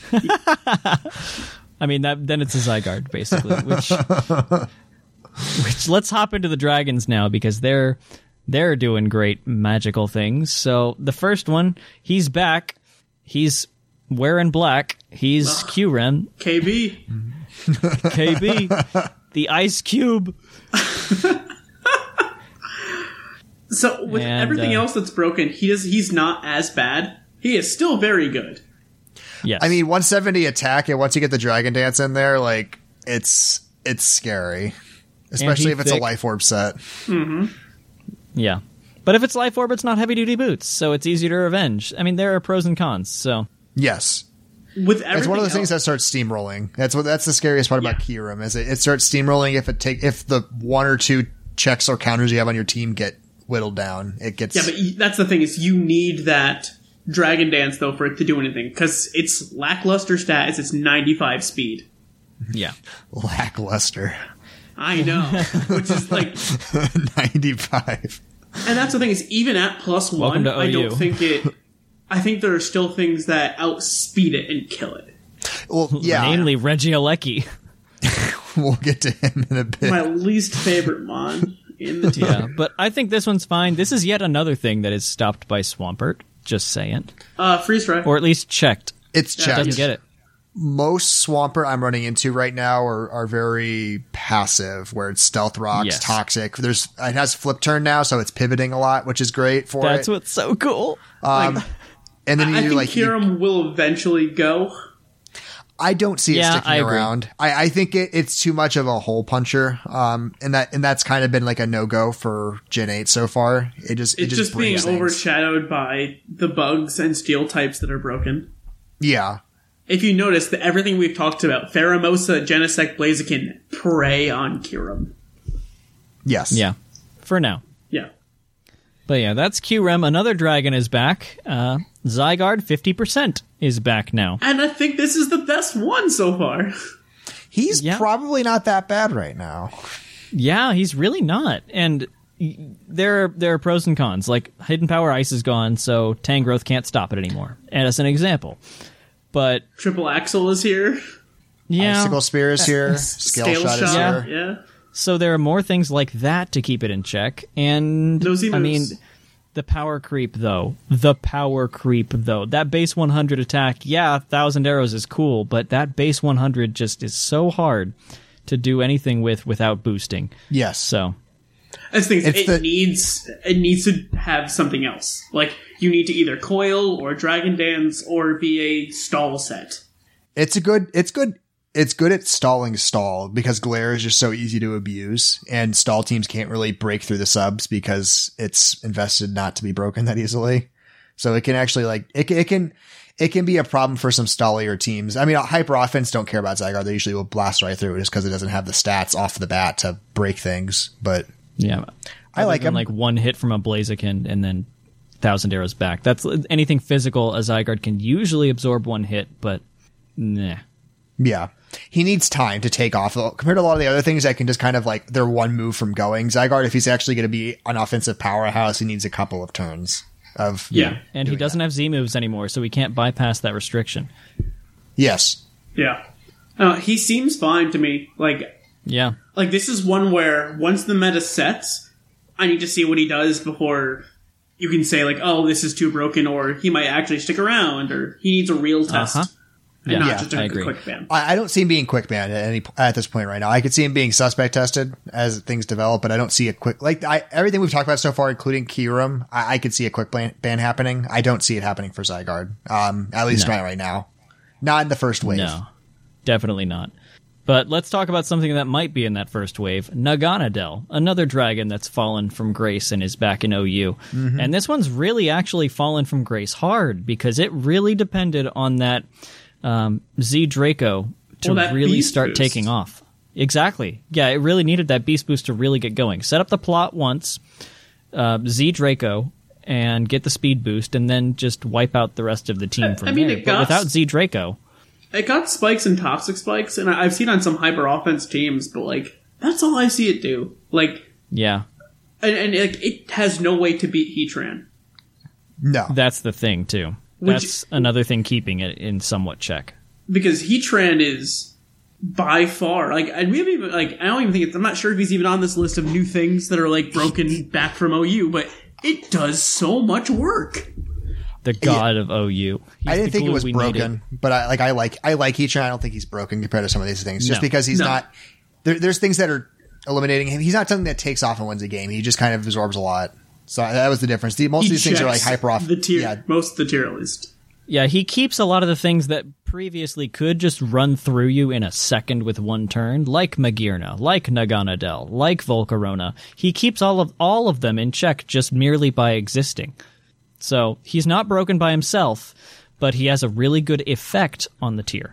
I mean, then it's a Zygarde, basically. Which let's hop into the dragons now, because they're doing great magical things. So the first one, he's back. He's wearing black. He's Kyurem. KB. KB. The Ice Cube. So with everything else that's broken, he's not as bad. He is still very good. Yes. I mean, 170 attack, and once you get the Dragon Dance in there, it's scary. Especially if it's a Life Orb set. Mm-hmm. Yeah. But if it's Life Orb, it's not heavy-duty boots, so it's easy to revenge. I mean, there are pros and cons, so... Yes. With it's one of those things that starts steamrolling. That's the scariest part about Kyurem, is it starts steamrolling if the one or two checks or counters you have on your team get whittled down. It gets... Yeah, but that's the thing, is you need that Dragon Dance, though, for it to do anything, because it's lackluster stat, it's 95 speed. Yeah. Lackluster. I know. Which is 95. And that's the thing, is even at +1, I don't think it... I think there are still things that outspeed it and kill it. Well, yeah. Namely Regieleki. We'll get to him in a bit. My least favorite mon in the team. Yeah, but I think this one's fine. This is yet another thing that is stopped by Swampert. Just saying. Freeze Dry. Or at least checked. It's checked. Doesn't get it. Most Swampert I'm running into right now are very passive, where it's Stealth Rocks, Toxic. It has Flip Turn now, so it's pivoting a lot, which is great for That's what's so cool. And then I think Kyurem will eventually go. I don't see it sticking around. I think it's too much of a hole puncher. And that's kind of been a no-go for Gen 8 so far. It's just being things. overshadowed by the bugs and steel types that are broken. Yeah. If you notice that everything we've talked about, Pheromosa, Genesect, Blaziken, prey on Kyurem. Yes. Yeah. For now. Yeah. But yeah, that's Kyurem. Another dragon is back. Zygarde 50% is back now. And I think this is the best one so far. He's probably not that bad right now. Yeah, he's really not. And there are pros and cons. Like, Hidden Power Ice is gone, so Tangrowth can't stop it anymore. And as an example. But Triple Axle is here. Yeah. Icicle Spear is here. Scale Shot is here. Yeah. So there are more things like that to keep it in check. And, Nosy I mean, moves. the power creep, though. That base 100 attack, 1,000 arrows is cool, but that base 100 just is so hard to do anything without boosting. Yes. So I just think it needs to have something else. Like, you need to either coil or Dragon Dance or be a stall set. It's good at stalling stall because Glare is just so easy to abuse, and stall teams can't really break through the subs because it's invested not to be broken that easily. So it can actually it can be a problem for some stallier teams. I mean, hyper offense don't care about Zygarde. They usually will blast right through it just because it doesn't have the stats off the bat to break things. But yeah, I like him. Like one hit from a Blaziken and then 1,000 arrows back. That's anything physical. A Zygarde can usually absorb one hit, but nah. Yeah. He needs time to take off. Compared to a lot of the other things that can just kind of like, they're one move from going. Zygarde, if he's actually going to be an offensive powerhouse, he needs a couple of turns of. Yeah. And he doesn't have Z moves anymore, so he can't bypass that restriction. Yes. Yeah. He seems fine to me. Yeah. Like, this is one where once the meta sets, I need to see what he does before you can say, like, oh, this is too broken, or he might actually stick around, or he needs a real test. And not just I a agree. quick ban. I don't see him being quick banned at this point right now. I could see him being suspect tested as things develop, but I don't see a quick, everything we've talked about so far, including Kyurem, I could see a quick ban happening. I don't see it happening for Zygarde. At least not right now. Not in the first wave. No, definitely not. But let's talk about something that might be in that first wave. Naganadel, another dragon that's fallen from grace and is back in OU. Mm-hmm. And this one's really actually fallen from grace hard because it really depended on that Z Draco to really start taking off. Exactly. Yeah, it really needed that beast boost to really get going. Set up the plot once, Z Draco, and get the speed boost, and then just wipe out the rest of the team from there. But without Z Draco... It got spikes and toxic spikes, and I've seen on some hyper offense teams, but that's all I see it do. Yeah. And it has no way to beat Heatran. No. That's the thing, too. That's another thing keeping it in somewhat check. Because Heatran is by far, I don't even think I'm not sure if he's even on this list of new things that are broken back from OU, but it does so much work. The god of OU. He's I didn't think it was broken, needed. but I like Heatran. I don't think he's broken compared to some of these things. Just because he's not, there's things that are eliminating him. He's not something that takes off and wins a game. He just kind of absorbs a lot. So that was the difference. Most of these things are hyper off. Most of the tier at least. Yeah, he keeps a lot of the things that previously could just run through you in a second with one turn, like Magearna, like Naganadel, like Volcarona. He keeps all of them in check just merely by existing. So he's not broken by himself, but he has a really good effect on the tier.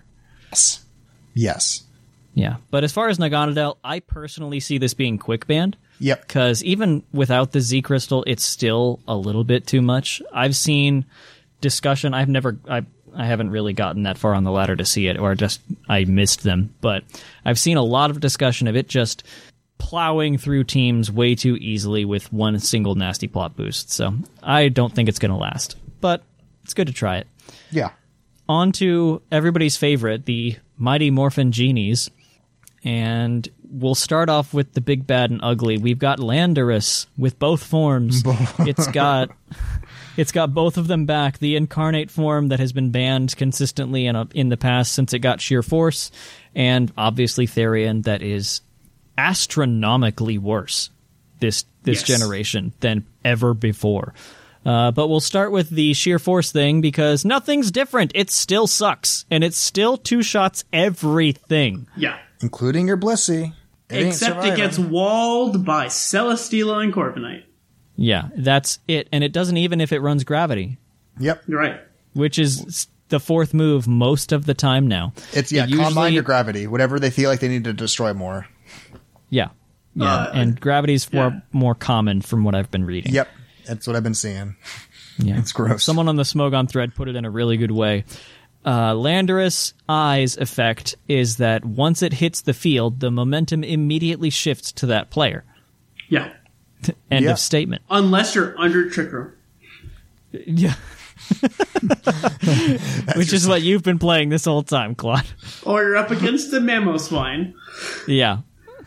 Yes. Yeah, but as far as Naganadel, I personally see this being quick banned. Yep. Because even without the Z Crystal, it's still a little bit too much. I've seen discussion. I haven't really gotten that far on the ladder to see it, or I missed them. But I've seen a lot of discussion of it just plowing through teams way too easily with one single nasty plot boost. So I don't think it's going to last, but it's good to try it. Yeah. On to everybody's favorite, the Mighty Morphin Genies. And we'll start off with the big, bad, and ugly. We've got Landorus with both forms. It's got both of them back. The incarnate form that has been banned consistently in the past since it got Sheer Force, and obviously Therian that is astronomically worse this generation than ever before. But we'll start with the Sheer Force thing because nothing's different. It still sucks, and it's still two shots everything. Yeah. Including your Blissey. Except it gets walled by Celesteela and Corviknight. Yeah, that's it. And it doesn't even if it runs Gravity. Yep. You're right. Which is the fourth move most of the time now. It's, Combine or Gravity. Whatever they feel like they need to destroy more. Yeah. Yeah, and Gravity's more common from what I've been reading. Yep. That's what I've been seeing. Yeah. It's gross. Someone on the Smogon thread put it in a really good way. Landorus Eyes effect is that once it hits the field, the momentum immediately shifts to that player. Yeah. End of statement. Unless you're under Trick Room. Yeah. Which is what you've been playing this whole time, Claude. Or you're up against the Mamoswine. Yeah.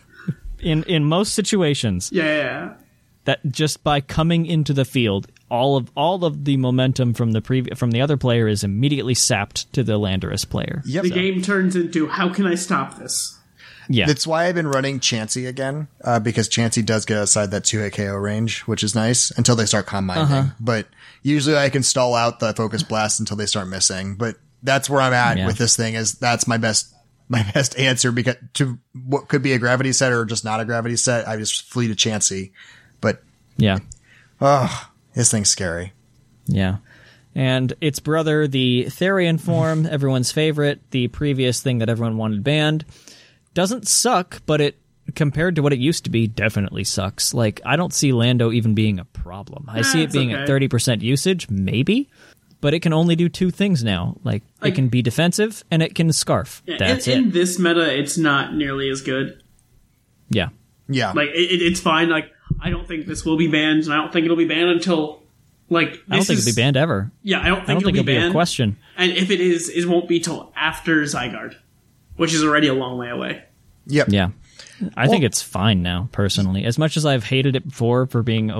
In most situations. Yeah. That just by coming into the field, all of the momentum from the other player is immediately sapped to the Landorus player. Yep. The game turns into, how can I stop this? Yeah. That's why I've been running Chansey again, because Chansey does get outside that 2-hit KO range, which is nice, until they start Calm Minding. But usually I can stall out the Focus Blast until they start missing. But that's where I'm at with this thing, is that's my best answer, because to what could be a gravity set or just not a gravity set, I just flee to Chansey. But yeah. This thing's scary. Yeah. And its brother, the Therian form, everyone's favorite, the previous thing that everyone wanted banned, doesn't suck, but it, compared to what it used to be, definitely sucks. Like, I don't see Lando even being a problem. I see it being at 30% usage, maybe, but it can only do two things now. Like it can be defensive, and it can scarf. That's it. In this meta, it's not nearly as good. Yeah. Yeah. Like, it's fine. Like, I don't think this will be banned, and I don't think it'll be banned until, like, I don't think it'll be banned ever. Yeah, I don't think it'll be banned. A question. And if it is, it won't be till after Zygarde, which is already a long way away. Yep. Yeah. I think it's fine now, personally. As much as I've hated it before for being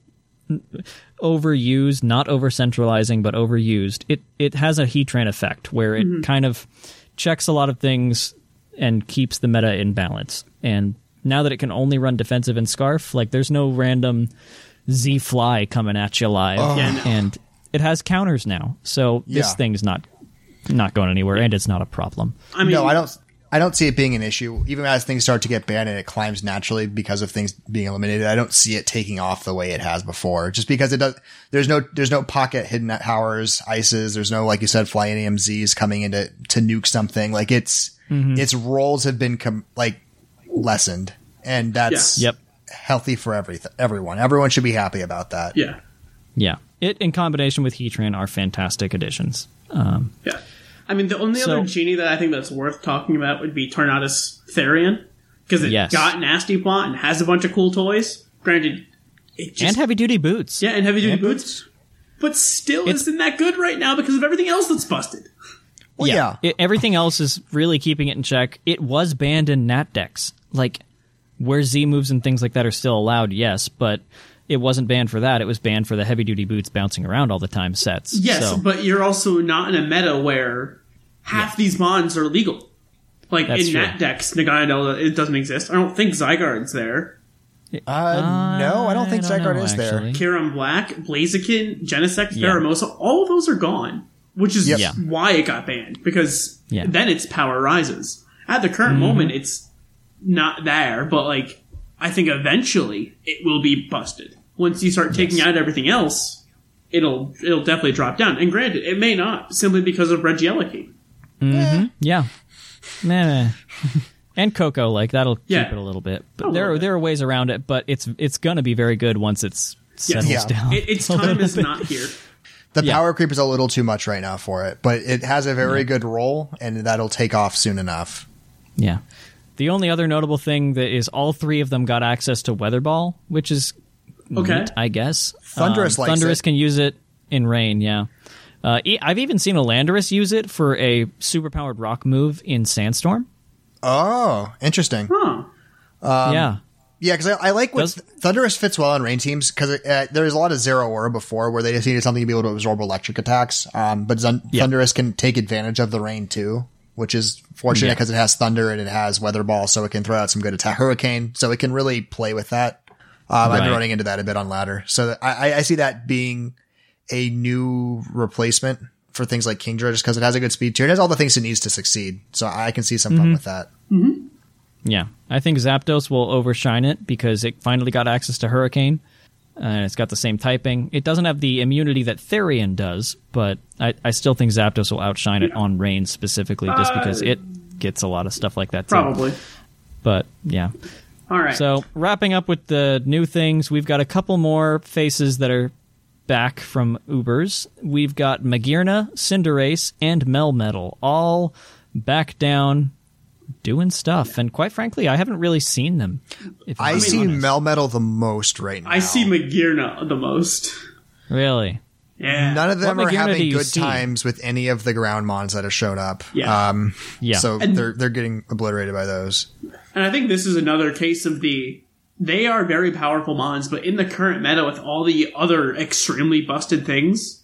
overused, not over-centralizing, but overused, it has a Heatran effect where it kind of checks a lot of things and keeps the meta in balance. And now that it can only run defensive and Scarf, like, there's no random Z-Fly coming at you live. And it has counters now. So this thing's not going anywhere, and it's not a problem. I mean, no, I don't see it being an issue. Even as things start to get banned and it climbs naturally because of things being eliminated, I don't see it taking off the way it has before. Just because it does, there's no pocket hidden powers, ices. There's no, like you said, Flyinium Z's coming in to nuke something. Like, its roles have been lessened, and that's healthy for everyone. Everyone should be happy about that. Yeah. It, in combination with Heatran, are fantastic additions. Yeah. I mean, the only other genie that I think that's worth talking about would be Tornadus Therian, because it got Nasty Plot and has a bunch of cool toys. Granted, it just... And heavy-duty boots. Yeah, and heavy-duty boots. But still isn't that good right now because of everything else that's busted. Well, Everything else is really keeping it in check. It was banned in Nat decks. Like, where Z moves and things like that are still allowed, yes, but... It wasn't banned for that. It was banned for the heavy-duty boots bouncing around all the time sets. Yes, but you're also not in a meta where half these mons are legal. Like, that's in Nat decks, Nagano, it doesn't exist. I don't think Zygarde's there. No, I don't think Zygarde is there. Kyurem Black, Blaziken, Genesect, Pheromosa, all of those are gone. Which is why it got banned. Because then its power rises. At the current moment, it's not there, but, like, I think eventually it will be busted. Once you start taking out everything else, it'll definitely drop down. And granted, it may not, simply because of Regieleki. Yeah. Nah. And Coco, like, that'll keep it a little bit. But there are ways around it, but it's going to be very good once it's settles down. Its time is not here. The power creep is a little too much right now for it, but it has a very good role, and that'll take off soon enough. Yeah. The only other notable thing that is all three of them got access to Weather Ball, which is neat, I guess. Thundurus can use it in rain, I've even seen a Landorus use it for a superpowered rock move in Sandstorm. Oh, interesting. Huh. Yeah, because I like what Thundurus fits well on rain teams, because there's a lot of Zero Aura before where they just needed something to be able to absorb electric attacks. But Thundurus can take advantage of the rain too, which is fortunate because it has Thunder and it has Weather Ball, so it can throw out some good attack. Hurricane, so it can really play with that. I've been running into that a bit on ladder. So I see that being a new replacement for things like Kingdra, just because it has a good speed tier. It has all the things it needs to succeed. So I can see some fun with that. Mm-hmm. Yeah. I think Zapdos will overshine it because it finally got access to Hurricane. And it's got the same typing. It doesn't have the immunity that Therian does, but I still think Zapdos will outshine it on rain specifically, just because it gets a lot of stuff like that too. Probably. But, yeah. All right. So, wrapping up with the new things, we've got a couple more faces that are back from Ubers. We've got Magearna, Cinderace, and Melmetal all back down doing stuff. And quite frankly, I haven't really seen them. I see Melmetal the most right now. I see Magearna the most. Really? Yeah. None of them What are Magearna having do you good see? times with any of the ground mons that have showed up. Yeah. Yeah. So they're getting obliterated by those. And I think this is another case of they are very powerful mons, but in the current meta with all the other extremely busted things,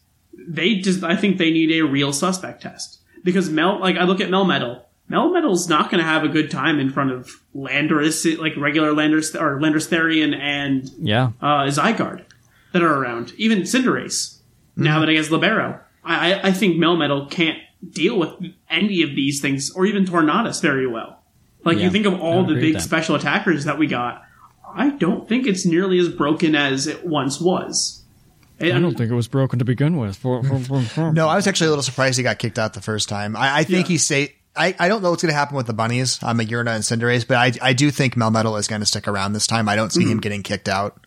I think they need a real suspect test. Because I look at Melmetal. Melmetal's not going to have a good time in front of Landorus, like regular Landorus or Landorus Therian and Zygarde that are around. Even Cinderace, now that he has Libero. I think Melmetal can't deal with any of these things, or even Tornadus very well. Like, you think of all the big special attackers that we got, I don't think it's nearly as broken as it once was. I don't think it was broken to begin with. No, I was actually a little surprised he got kicked out the first time. I think he stayed... I don't know what's going to happen with the bunnies, Magearna and Cinderace, but I do think Melmetal is going to stick around this time. I don't see him getting kicked out.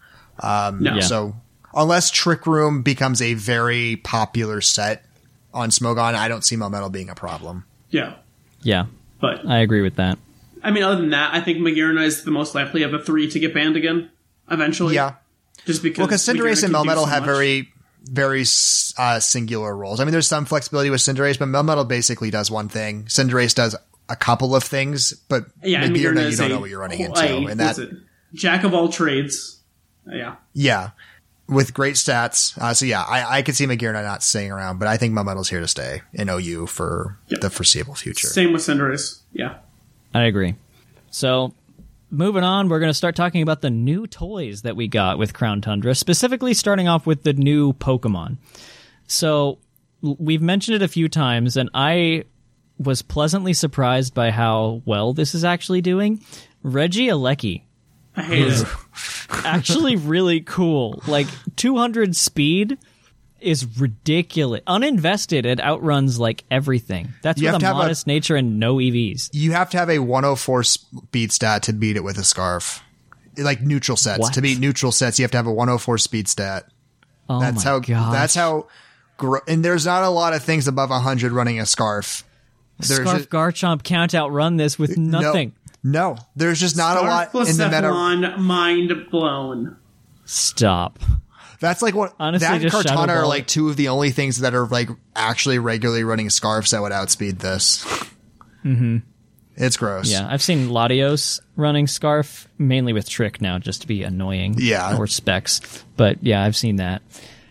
So unless Trick Room becomes a very popular set on Smogon, I don't see Melmetal being a problem. Yeah. Yeah. But I agree with that. I mean, other than that, I think Magearna is the most likely of the three to get banned again, eventually. Yeah. Just because Cinderace and Melmetal have very very singular roles. I mean, there's some flexibility with Cinderace, but Melmetal basically does one thing. Cinderace does a couple of things, but Magearna, you don't know what you're running into. And that jack of all trades. Yeah. With great stats. I could see Magearna not staying around, but I think Melmetal's here to stay in OU for the foreseeable future. Same with Cinderace. Yeah. I agree. So, moving on, we're going to start talking about the new toys that we got with Crown Tundra, specifically starting off with the new Pokemon. So, we've mentioned it a few times, and I was pleasantly surprised by how well this is actually doing. Regieleki I hate it. Actually really cool. Like, 200 speed is ridiculous. Uninvested, it outruns like everything. That's with a modest nature and no EVs. You have to have a 104 speed stat to beat it with a Scarf. Like neutral sets. What? To beat neutral sets, you have to have a 104 speed stat. Oh that's my gosh. That's how. And there's not a lot of things above 100 running a Scarf. Scarf Garchomp can't outrun this with nothing. No, there's just not a lot in the meta. Mind blown. Stop. That's like what honestly, that and just Kartana are like two of the only things that are like actually regularly running Scarfs that would outspeed this. Mm-hmm. It's gross. Yeah, I've seen Latios running Scarf, mainly with Trick now, just to be annoying. Yeah. Or Specs. But yeah, I've seen that.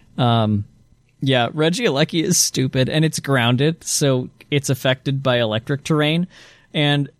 Yeah, Regieleki is stupid, and it's grounded, so it's affected by electric terrain. And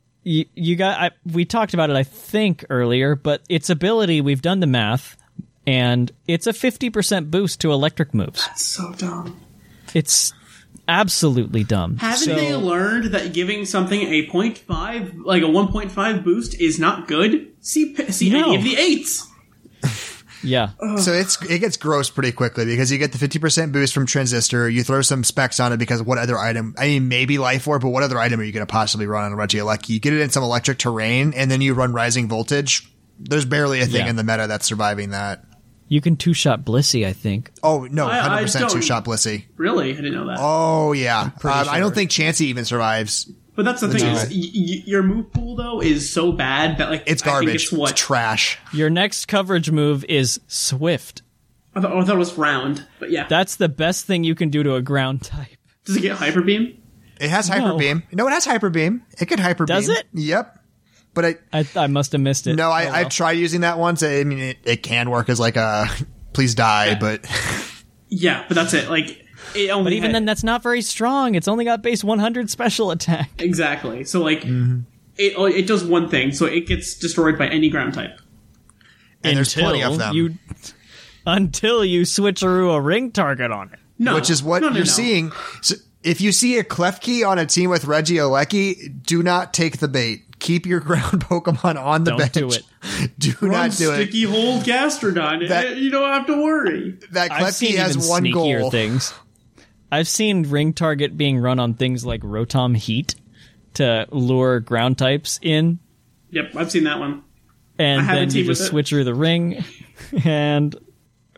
we talked about it, I think, earlier, but its ability, we've done the math, and it's a 50% boost to electric moves. That's so dumb. It's absolutely dumb. Haven't they learned that giving something a 0.5, like a 1.5 boost is not good? See any of the 8s. Yeah. So it gets gross pretty quickly because you get the 50% boost from Transistor. You throw some specs on it because what other item? I mean, maybe Life Orb, but what other item are you going to possibly run on a Regieleki? You get it in some electric terrain, and then you run Rising Voltage. There's barely a thing in the meta that's surviving that. You can two-shot Blissey, I think. Oh, no, 100% two-shot Blissey. Really? I didn't know that. Oh, yeah. Sure. I don't think Chansey even survives. But that's the thing is, your move pool, though, is so bad that, like, it's garbage. I think it's trash. Your next coverage move is Swift. I thought it was Round, but yeah. That's the best thing you can do to a ground type. Does it get Hyper Beam? It has Hyper Beam. No, it has Hyper Beam. It can Hyper Beam. Does it? Yep. But I must have missed it. No, I tried using that once. I mean, it can work as like a please die, but... Yeah, but that's it. Like... But even then, that's not very strong. It's only got base 100 special attack. Exactly. So, like, it does one thing, so it gets destroyed by any ground type. And there's plenty of them. Until you switcheroo a ring target on it. No. Which is what you're seeing. So if you see a Klefki on a team with Regieleki, do not take the bait. Keep your ground Pokemon on the bench. Don't do it. Do not do it. Sticky Hold Gastrodon. You don't have to worry. That Klefki has one goal. Things. I've seen ring target being run on things like Rotom Heat to lure ground types in. Yep, I've seen that one. And then you just switcher the ring, and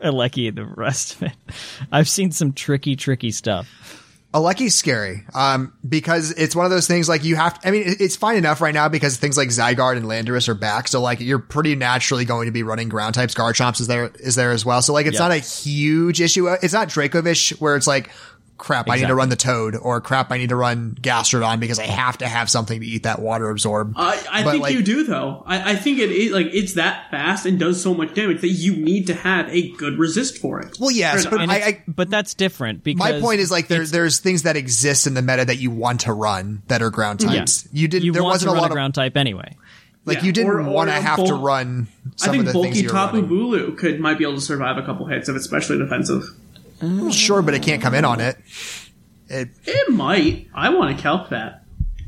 Aleki and the rest of it. I've seen some tricky stuff. Aleki's scary, because it's one of those things like you have to, I mean, it's fine enough right now because things like Zygarde and Landorus are back. So like you're pretty naturally going to be running ground types. Garchomp's is there as well. So like it's not a huge issue. It's not Dracovish where it's like, crap, I need to run the Toad, or crap, I need to run Gastrodon because I have to have something to eat that water absorb. I think you do though. I think it's that fast and does so much damage that you need to have a good resist for it. Well, yes, but that's different because my point is like there's things that exist in the meta that you want to run that are ground types. There wasn't a lot of ground type anyway. Like you didn't want to have to run some of the things you were running. I think bulky Tapu Bulu might be able to survive a couple hits if it's especially defensive. Sure, but it can't come in on it. It might. I want to calc that.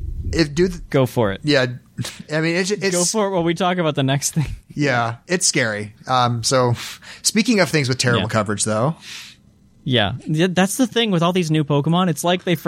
Go for it. Yeah, I mean, it's go for it while we talk about the next thing. Yeah, it's scary. So, speaking of things with terrible coverage, though. Yeah, that's the thing with all these new Pokemon. It's like they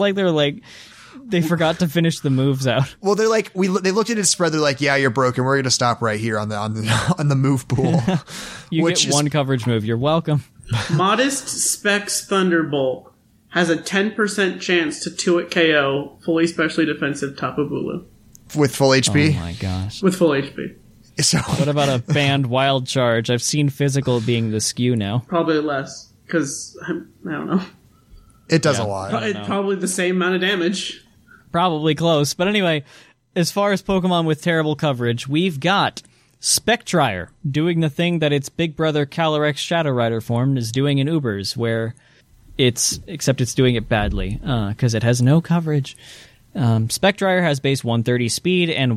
forgot to finish the moves out. Well, they're like they looked at his spread. They're like, "Yeah, you're broken. We're going to stop right here on the move pool." You get one coverage move. You're welcome. Modest Specs Thunderbolt has a 10% chance to 2-hit KO fully specially defensive Tapu Bulu. With full HP? Oh my gosh. With full HP. So what about a banned Wild Charge? I've seen physical being the skew now. Probably less, because I don't know. It does a lot. It's probably the same amount of damage. Probably close. But anyway, as far as Pokemon with terrible coverage, we've got Spectrier doing the thing that its big brother Calyrex Shadow Rider form is doing in Ubers, where except it's doing it badly, because it has no coverage. Spectrier has base 130 speed and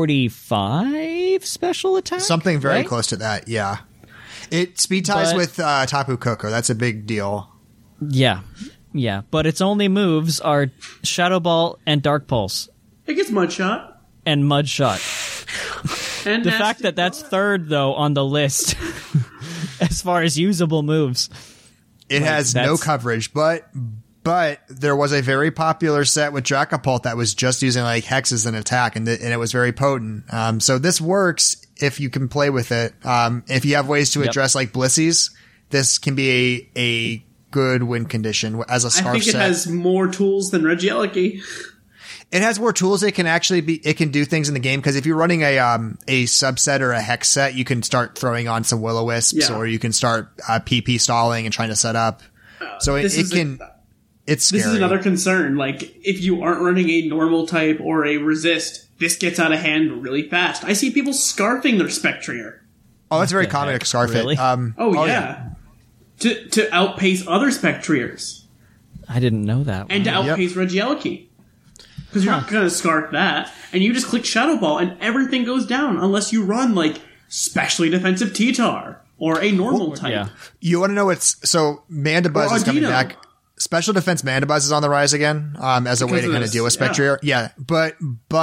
145 special attack? Something very close to that, yeah. It speed ties with Tapu Koko. That's a big deal. Yeah, but its only moves are Shadow Ball and Dark Pulse. It gets Mudshot. And Mudshot. And the fact that that's third, though, on the list as far as usable moves. It has no coverage, but there was a very popular set with Dragapult that was just using like Hex as an attack, and it was very potent. So this works if you can play with it. If you have ways to address like Blissies, this can be a good win condition as a Scarf set. I think it has more tools than Regieleki. It has more tools. It can do things in the game, because if you're running a subset or a Hex set, you can start throwing on some Will-O-Wisps, or you can start PP stalling and trying to set up. So it's scary. This is another concern. Like, if you aren't running a normal type or a resist, this gets out of hand really fast. I see people scarfing their Spectrier. Oh, that's very common to scarf really? it. Yeah. To outpace other Spectriers. I didn't know that. And to outpace Regieleki. Because you're not going to scarf that. And you just click Shadow Ball and everything goes down unless you run, like, specially defensive T-Tar or a normal type. Yeah. You want to know so Mandibuzz is coming back. Special defense Mandibuzz is on the rise again, as a way to kind of deal with Spectrier. Yeah. But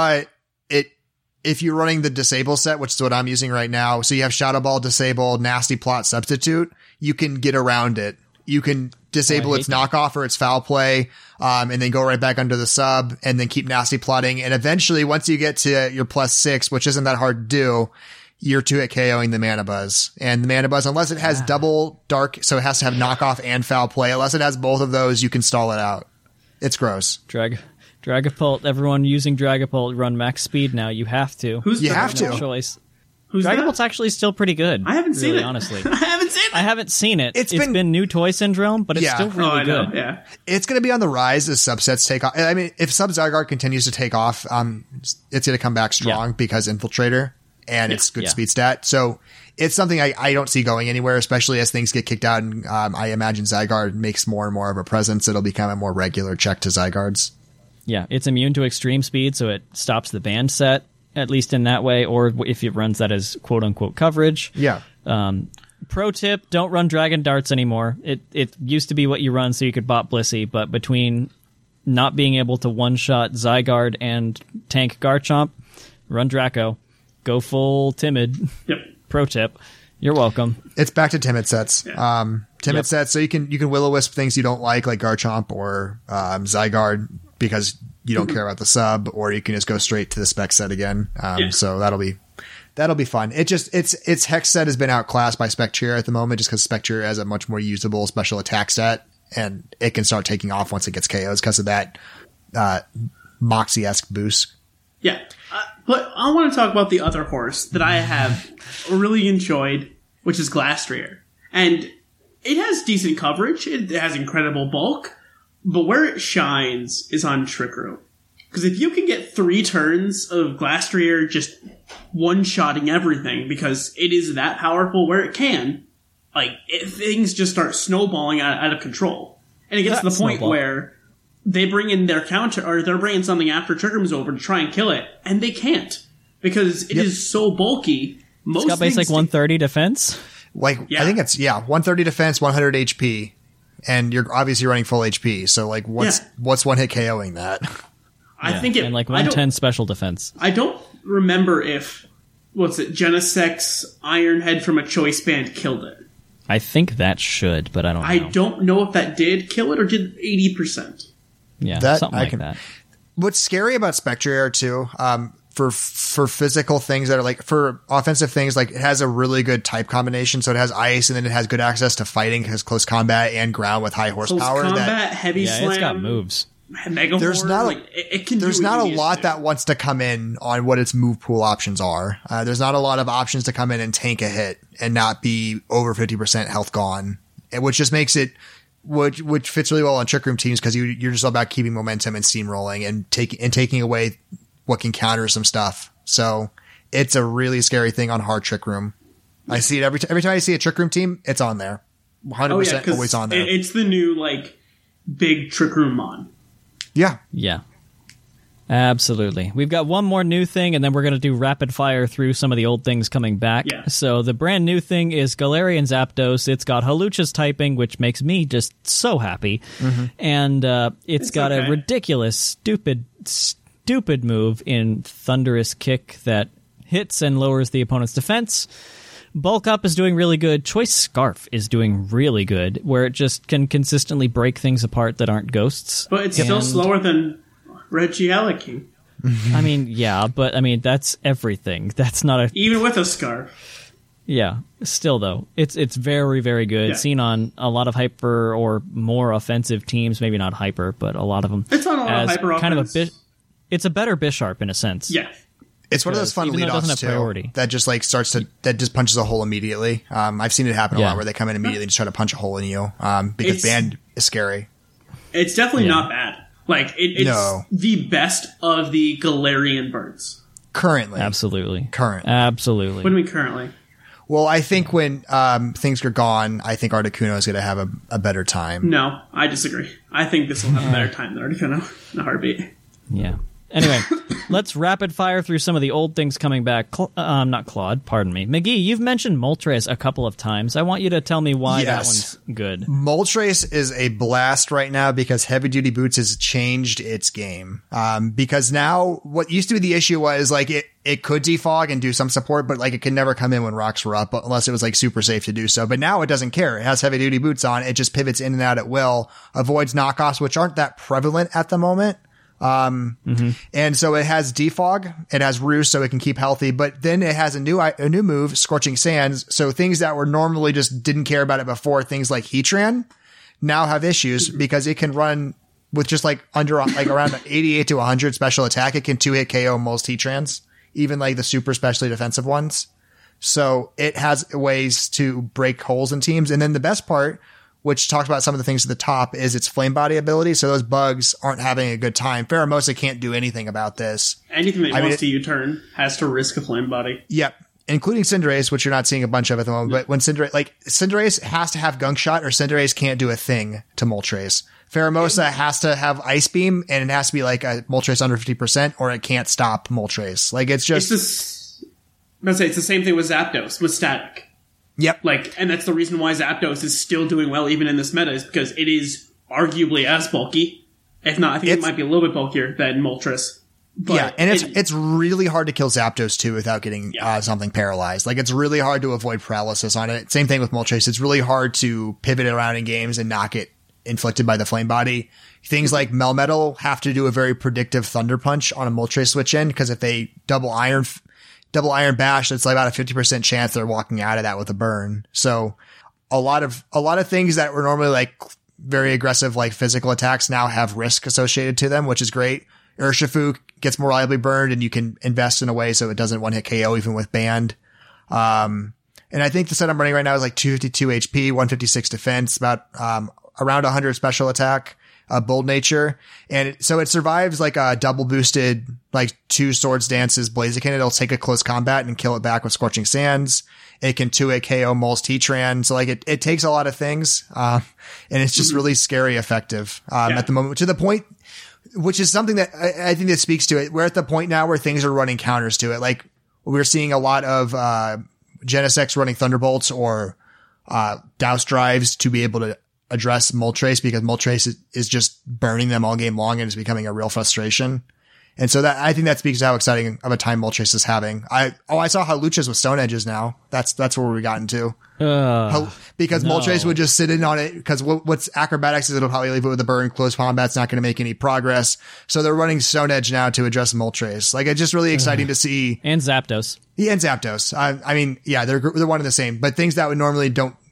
if you're running the Disable set, which is what I'm using right now, so you have Shadow Ball, Disable, Nasty Plot, Substitute, you can get around it. You can disable its knockoff or its foul play, and then go right back under the sub, and then keep Nasty Plotting. And eventually, once you get to your +6, which isn't that hard to do, you're 2-hit KOing the Mandibuzz. And the Mandibuzz, unless it has double dark, so it has to have knockoff and foul play, unless it has both of those, you can stall it out. It's gross. Dragapult, everyone using Dragapult run max speed now. You have to. You have to. No choice. Who's Dragapult's that? actually still pretty good. I haven't seen it. Honestly. I haven't seen it. It's been new toy syndrome, but it's still really good. Yeah. It's going to be on the rise as subsets take off. I mean, if Sub-Zygarde continues to take off, it's going to come back strong because Infiltrator, and it's good speed stat. So it's something I don't see going anywhere, especially as things get kicked out. And I imagine Zygarde makes more and more of a presence. It'll become a more regular check to Zygardes. Yeah, it's immune to extreme speed, so it stops the band set, at least in that way, or if it runs that as quote-unquote coverage. Yeah. Pro tip, don't run Dragon Darts anymore. It used to be what you run so you could bot Blissey, but between not being able to one-shot Zygarde and tank Garchomp, run Draco. Go full Timid. Yep. Pro tip. You're welcome. It's back to Timid sets. Yeah. Timid sets, so you can Will-O-Wisp things you don't like Garchomp or Zygarde, because you don't care about the sub, or you can just go straight to the spec set again. So that'll be That'll be fun. Its hex set has been outclassed by Spectre at the moment just because Spectre has a much more usable special attack set, and it can start taking off once it gets KOs because of that Moxie-esque boost. Yeah. But I want to talk about the other horse that I have really enjoyed, which is Glastrier. And it has decent coverage. It has incredible bulk. But where it shines is on Trick Room. Because if you can get 3 turns of Glastrier just one-shotting everything, because it is that powerful where it can, things just start snowballing out of control. And it gets to the point where they bring in their counter, or they're bringing something after Trick Room's over to try and kill it, and they can't. Because it is so bulky. It's got base 130 defense? I think it's, 130 defense, 100 HP. And you're obviously running full HP, so what's one hit KOing that? I think it, and 110 special defense. I don't remember if Genesec's Ironhead from a choice band killed it. I think that should, but I don't know. I don't know if that did kill it or did 80%. Yeah, something like that. What's scary about Spectre Air too, for physical things that are for offensive things, it has a really good type combination. So it has ice, and then it has good access to fighting, has close combat and ground with high horsepower. Close combat, heavy slam. It's got moves. Mega there's not a lot that wants to come in on what its move pool options are. There's not a lot of options to come in and tank a hit and not be over 50% health gone, which just makes it, which fits really well on Trick Room teams because you're just all about keeping momentum and steamrolling and taking away what can counter some stuff. So it's a really scary thing on hard Trick Room. I see it every time I see a Trick Room team, it's on there. 100% always on there. It's the new big Trick Room mon. Yeah. Absolutely. We've got one more new thing, and then we're going to do rapid fire through some of the old things coming back. Yeah. So the brand new thing is Galarian Zapdos. It's got Halucha's typing, which makes me just so happy. Mm-hmm. And it's got a ridiculous, stupid move in Thunderous Kick that hits and lowers the opponent's defense. Bulk Up is doing really good. Choice Scarf is doing really good, where it just can consistently break things apart that aren't ghosts. But it's still slower than Regieleki. I mean, yeah, but that's everything. That's not even with a scarf. Yeah, still though, it's very, very good. Yeah. Seen on a lot of hyper or more offensive teams, maybe not hyper, but a lot of them. It's on a lot of hyper kind offense. It's a better Bisharp in a sense. Yeah. It's one of those fun lead-offs, too, that just that just punches a hole immediately. I've seen it happen a lot where they come in immediately and just try to punch a hole in you, because Band is scary. It's definitely not bad. It's the best of the Galarian birds. Currently. Absolutely. What do you mean currently? Well, I think when things are gone, I think Articuno is going to have a better time. No, I disagree. I think this will have a better time than Articuno in a heartbeat. Yeah. Anyway, let's rapid fire through some of the old things coming back. Not Claude, pardon me. McGee, you've mentioned Moltres a couple of times. I want you to tell me why that one's good. Moltres is a blast right now because Heavy Duty Boots has changed its game. Because now what used to be the issue was it could defog and do some support, but it could never come in when rocks were up unless it was super safe to do so. But now it doesn't care. It has Heavy Duty Boots on. It just pivots in and out at will, avoids knockoffs, which aren't that prevalent at the moment. And so it has defog, it has roost, so it can keep healthy, but then it has a new move, Scorching Sands. So things that were normally just didn't care about it before, things like Heatran, now have issues because it can run with just around 88 to 100 special attack. It can 2-hit KO most Heatrans, even the super specially defensive ones. So it has ways to break holes in teams. And then the best part, which talks about some of the things at the top, is its Flame Body ability. So those bugs aren't having a good time. Pheromosa can't do anything about this. Anything that wants to U-turn has to risk a Flame Body. Yep. Including Cinderace, which you're not seeing a bunch of at the moment. But when Cinderace has to have Gunk Shot or Cinderace can't do a thing to Moltres. Pheromosa has to have Ice Beam, and it has to be a Moltres under 50%, or it can't stop Moltres. It's just... it's the same thing with Zapdos, with Static. Yep. And that's the reason why Zapdos is still doing well even in this meta, is because it is arguably as bulky. If not, I think it might be a little bit bulkier than Moltres. But and it's really hard to kill Zapdos too without getting something paralyzed. It's really hard to avoid paralysis on it. Same thing with Moltres. It's really hard to pivot around in games and not get inflicted by the Flame Body. Things like Melmetal have to do a very predictive Thunder Punch on a Moltres switch in, because if they double Iron double Iron Bash, that's like about a 50% chance they're walking out of that with a burn. So a lot of things that were normally like very aggressive, like physical attacks now have risk associated to them, which is great. Urshifu gets more reliably burned, and you can invest in a way so it doesn't one hit KO even with banned. And I think the set I'm running right now is like 252 HP, 156 defense, about, around 100 special attack, bold nature. And so it survives like a double boosted, like 2 Swords Dances Blaziken. It'll take a close combat and kill it back with Scorching Sands. It can 2-hit KO Mole's Heatran. So like it takes a lot of things. And it's just really scary effective, at the moment, to the point, which is something that I think that speaks to it. We're at the point now where things are running counters to it. Like we're seeing a lot of, Genesect running Thunderbolts or, Douse Drives to be able to address Moltres, because Moltres is just burning them all game long and is becoming a real frustration. And so that, I think that speaks to how exciting of a time Moltres is having. I saw Hawluchas with Stone Edges now. That's where we gotten to. Because no. Moltres would just sit in on it, because what's acrobatics is it'll probably leave it with a burn. Close combat's not going to make any progress. So they're running Stone Edge now to address Moltres. Like, it's just really exciting to see. And Zapdos. Yeah, and Zapdos. I mean, yeah, they're one and the same, but things that would normally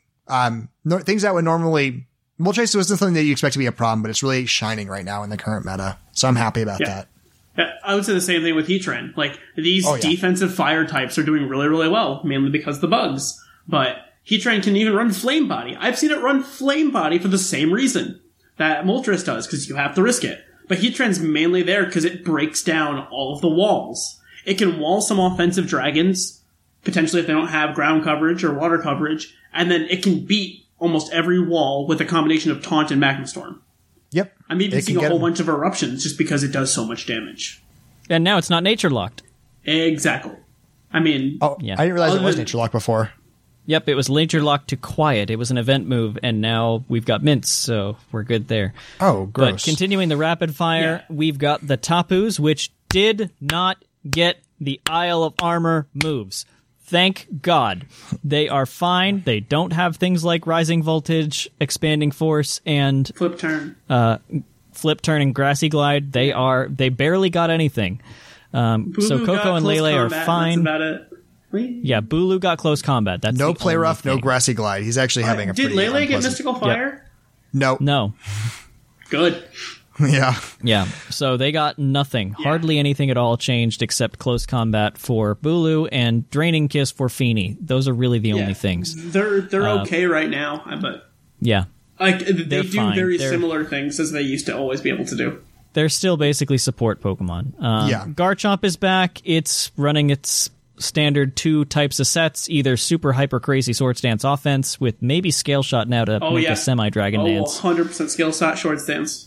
Moltres wasn't something that you expect to be a problem, but it's really shining right now in the current meta. So I'm happy about that. Yeah, I would say the same thing with Heatran. Like, these defensive fire types are doing really, really well, mainly because of the bugs. But Heatran can even run Flame Body. I've seen it run Flame Body for the same reason that Moltres does, because you have to risk it. But Heatran's mainly there because it breaks down all of the walls. It can wall some offensive dragons, potentially if they don't have ground coverage or water coverage, and then it can beat almost every wall with a combination of Taunt and Magma Storm. Yep. I'm even seeing a whole bunch of eruptions just because it does so much damage. And now it's not nature locked. Exactly. I mean... Oh, yeah. I didn't realize it was nature locked before. Yep, it was nature locked to quiet. It was an event move, and now we've got mints, so we're good there. Oh, gross. But continuing the rapid fire, we've got the Tapus, which did not get the Isle of Armor moves. Thank God. They are fine. They don't have things like Rising Voltage, Expanding Force, and Flip Turn. Flip Turn and Grassy Glide. They barely got anything. So Coco and Lele are fine. That's about it. Yeah, Bulu got close combat. That's no Play Rough, no Grassy Glide. He's actually having a pretty Did Lele get Mystical Fire? Yep. No. Good. Yeah. Yeah. So they got nothing. Yeah. Hardly anything at all changed except close combat for Bulu and Draining Kiss for Feeny. Those are really the only things. They're okay right now, but yeah. Like they do fine. very similar things as they used to always be able to do. They're still basically support Pokemon. Garchomp is back. It's running its standard 2 types of sets, either super hyper crazy Swords Dance offense with maybe Scale Shot now to make a semi-Dragon Dance. 100% Scale Shot Swords Dance.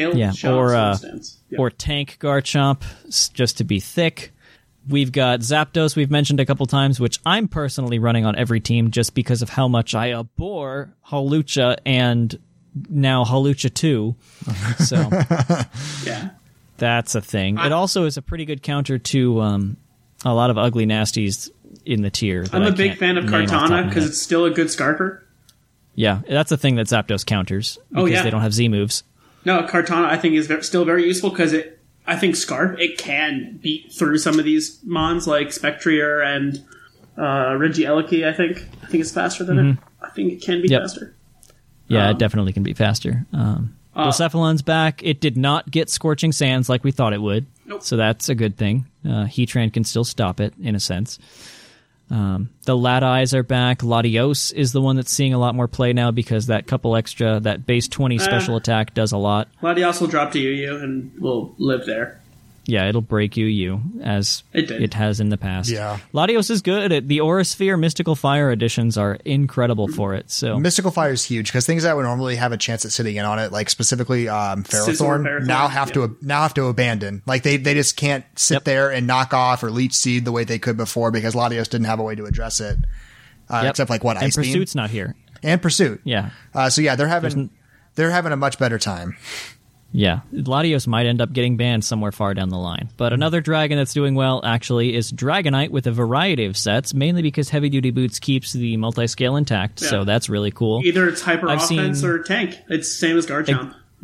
Or Tank Garchomp, just to be thick. We've got Zapdos, we've mentioned a couple times, which I'm personally running on every team just because of how much I abhor Hawlucha and now Hawlucha 2. So, yeah, that's a thing. It also is a pretty good counter to a lot of ugly nasties in the tier. I'm a big fan of Kartana because it's still a good Scarper. Yeah, that's a thing that Zapdos counters because they don't have Z moves. No, Kartana I think is still very useful because I think Scarf, it can beat through some of these mons like Spectrier and Regieleki, I think it's faster than it. I think it can be faster. Yeah, it definitely can be faster. Blacephalon's back. It did not get Scorching Sands like we thought it would. Nope. So that's a good thing. Heatran can still stop it, in a sense. The Latios are back. Latios is the one that's seeing a lot more play now because that couple extra, that base 20 special attack does a lot. Latios will drop to UU and will live there. Yeah, it'll break UU as it has in the past. Yeah. Latios is good. The Aura Sphere Mystical Fire editions are incredible for it. So Mystical Fire is huge because things that would normally have a chance at sitting in on it, like specifically Ferrothorn, now have to abandon. Like they just can't sit there and knock off or Leech Seed the way they could before because Latios didn't have a way to address it. Except like what, Ice Beam? And Pursuit's not here. And Pursuit. Yeah. So yeah, they're having a much better time. Yeah, Latios might end up getting banned somewhere far down the line. But another dragon that's doing well, actually, is Dragonite with a variety of sets, mainly because Heavy Duty Boots keeps the multi-scale intact, so that's really cool. Either it's hyper offense or tank. It's the same as Garchomp.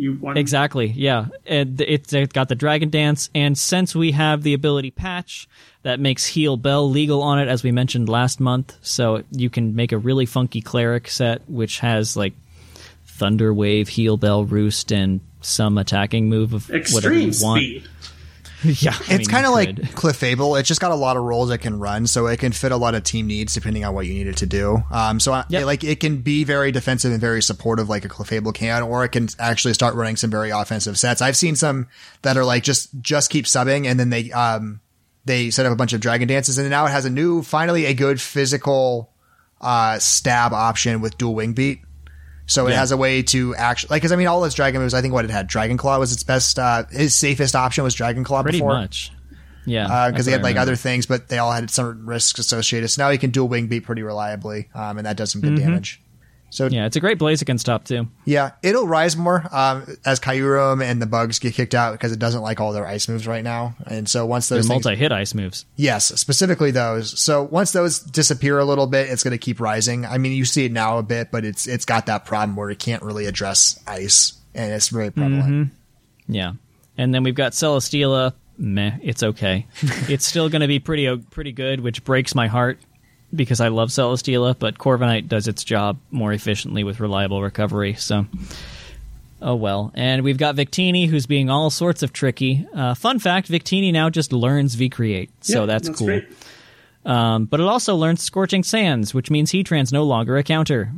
You want Exactly, yeah. It's got the Dragon Dance, and since we have the ability Patch, that makes Heal Bell legal on it, as we mentioned last month, so you can make a really funky Cleric set, which has, like, Thunder Wave, Heal Bell, Roost, and some attacking move of whatever you extreme want. speed. Yeah, It's kind of like Clefable. It's just got a lot of roles it can run, so it can fit a lot of team needs depending on what you need it to do. It can be very defensive and very supportive like a Clefable can, or it can actually start running some very offensive sets. I've seen some that are like just keep subbing, and then they set up a bunch of Dragon Dances, and now it has finally a good physical stab option with dual wing beat. So it has a way to actually, like, because I mean, all its dragon moves, I think what it had, Dragon Claw was its best, his safest option was Dragon Claw pretty before. much. Yeah. Because he had like other things, but they all had some risks associated. So now he can dual wing beat pretty reliably, and that does some good damage. So yeah, it's a great Blaziken stop too. Yeah, it'll rise more as Kyurem and the bugs get kicked out because it doesn't like all their ice moves right now. And so once those multi-hit ice moves. Yes, specifically those. So once those disappear a little bit, it's going to keep rising. I mean, you see it now a bit, but it's got that problem where it can't really address ice, and it's very prevalent. Yeah. And then we've got Celesteela. Meh, it's okay. It's still going to be pretty good, which breaks my heart, because I love Celesteela, but Corviknight does its job more efficiently with reliable recovery, so oh well. And we've got Victini, who's being all sorts of tricky. Fun fact, Victini now just learns V-Create, so that's cool. Great. But it also learns Scorching Sands, which means Heatran's no longer a counter.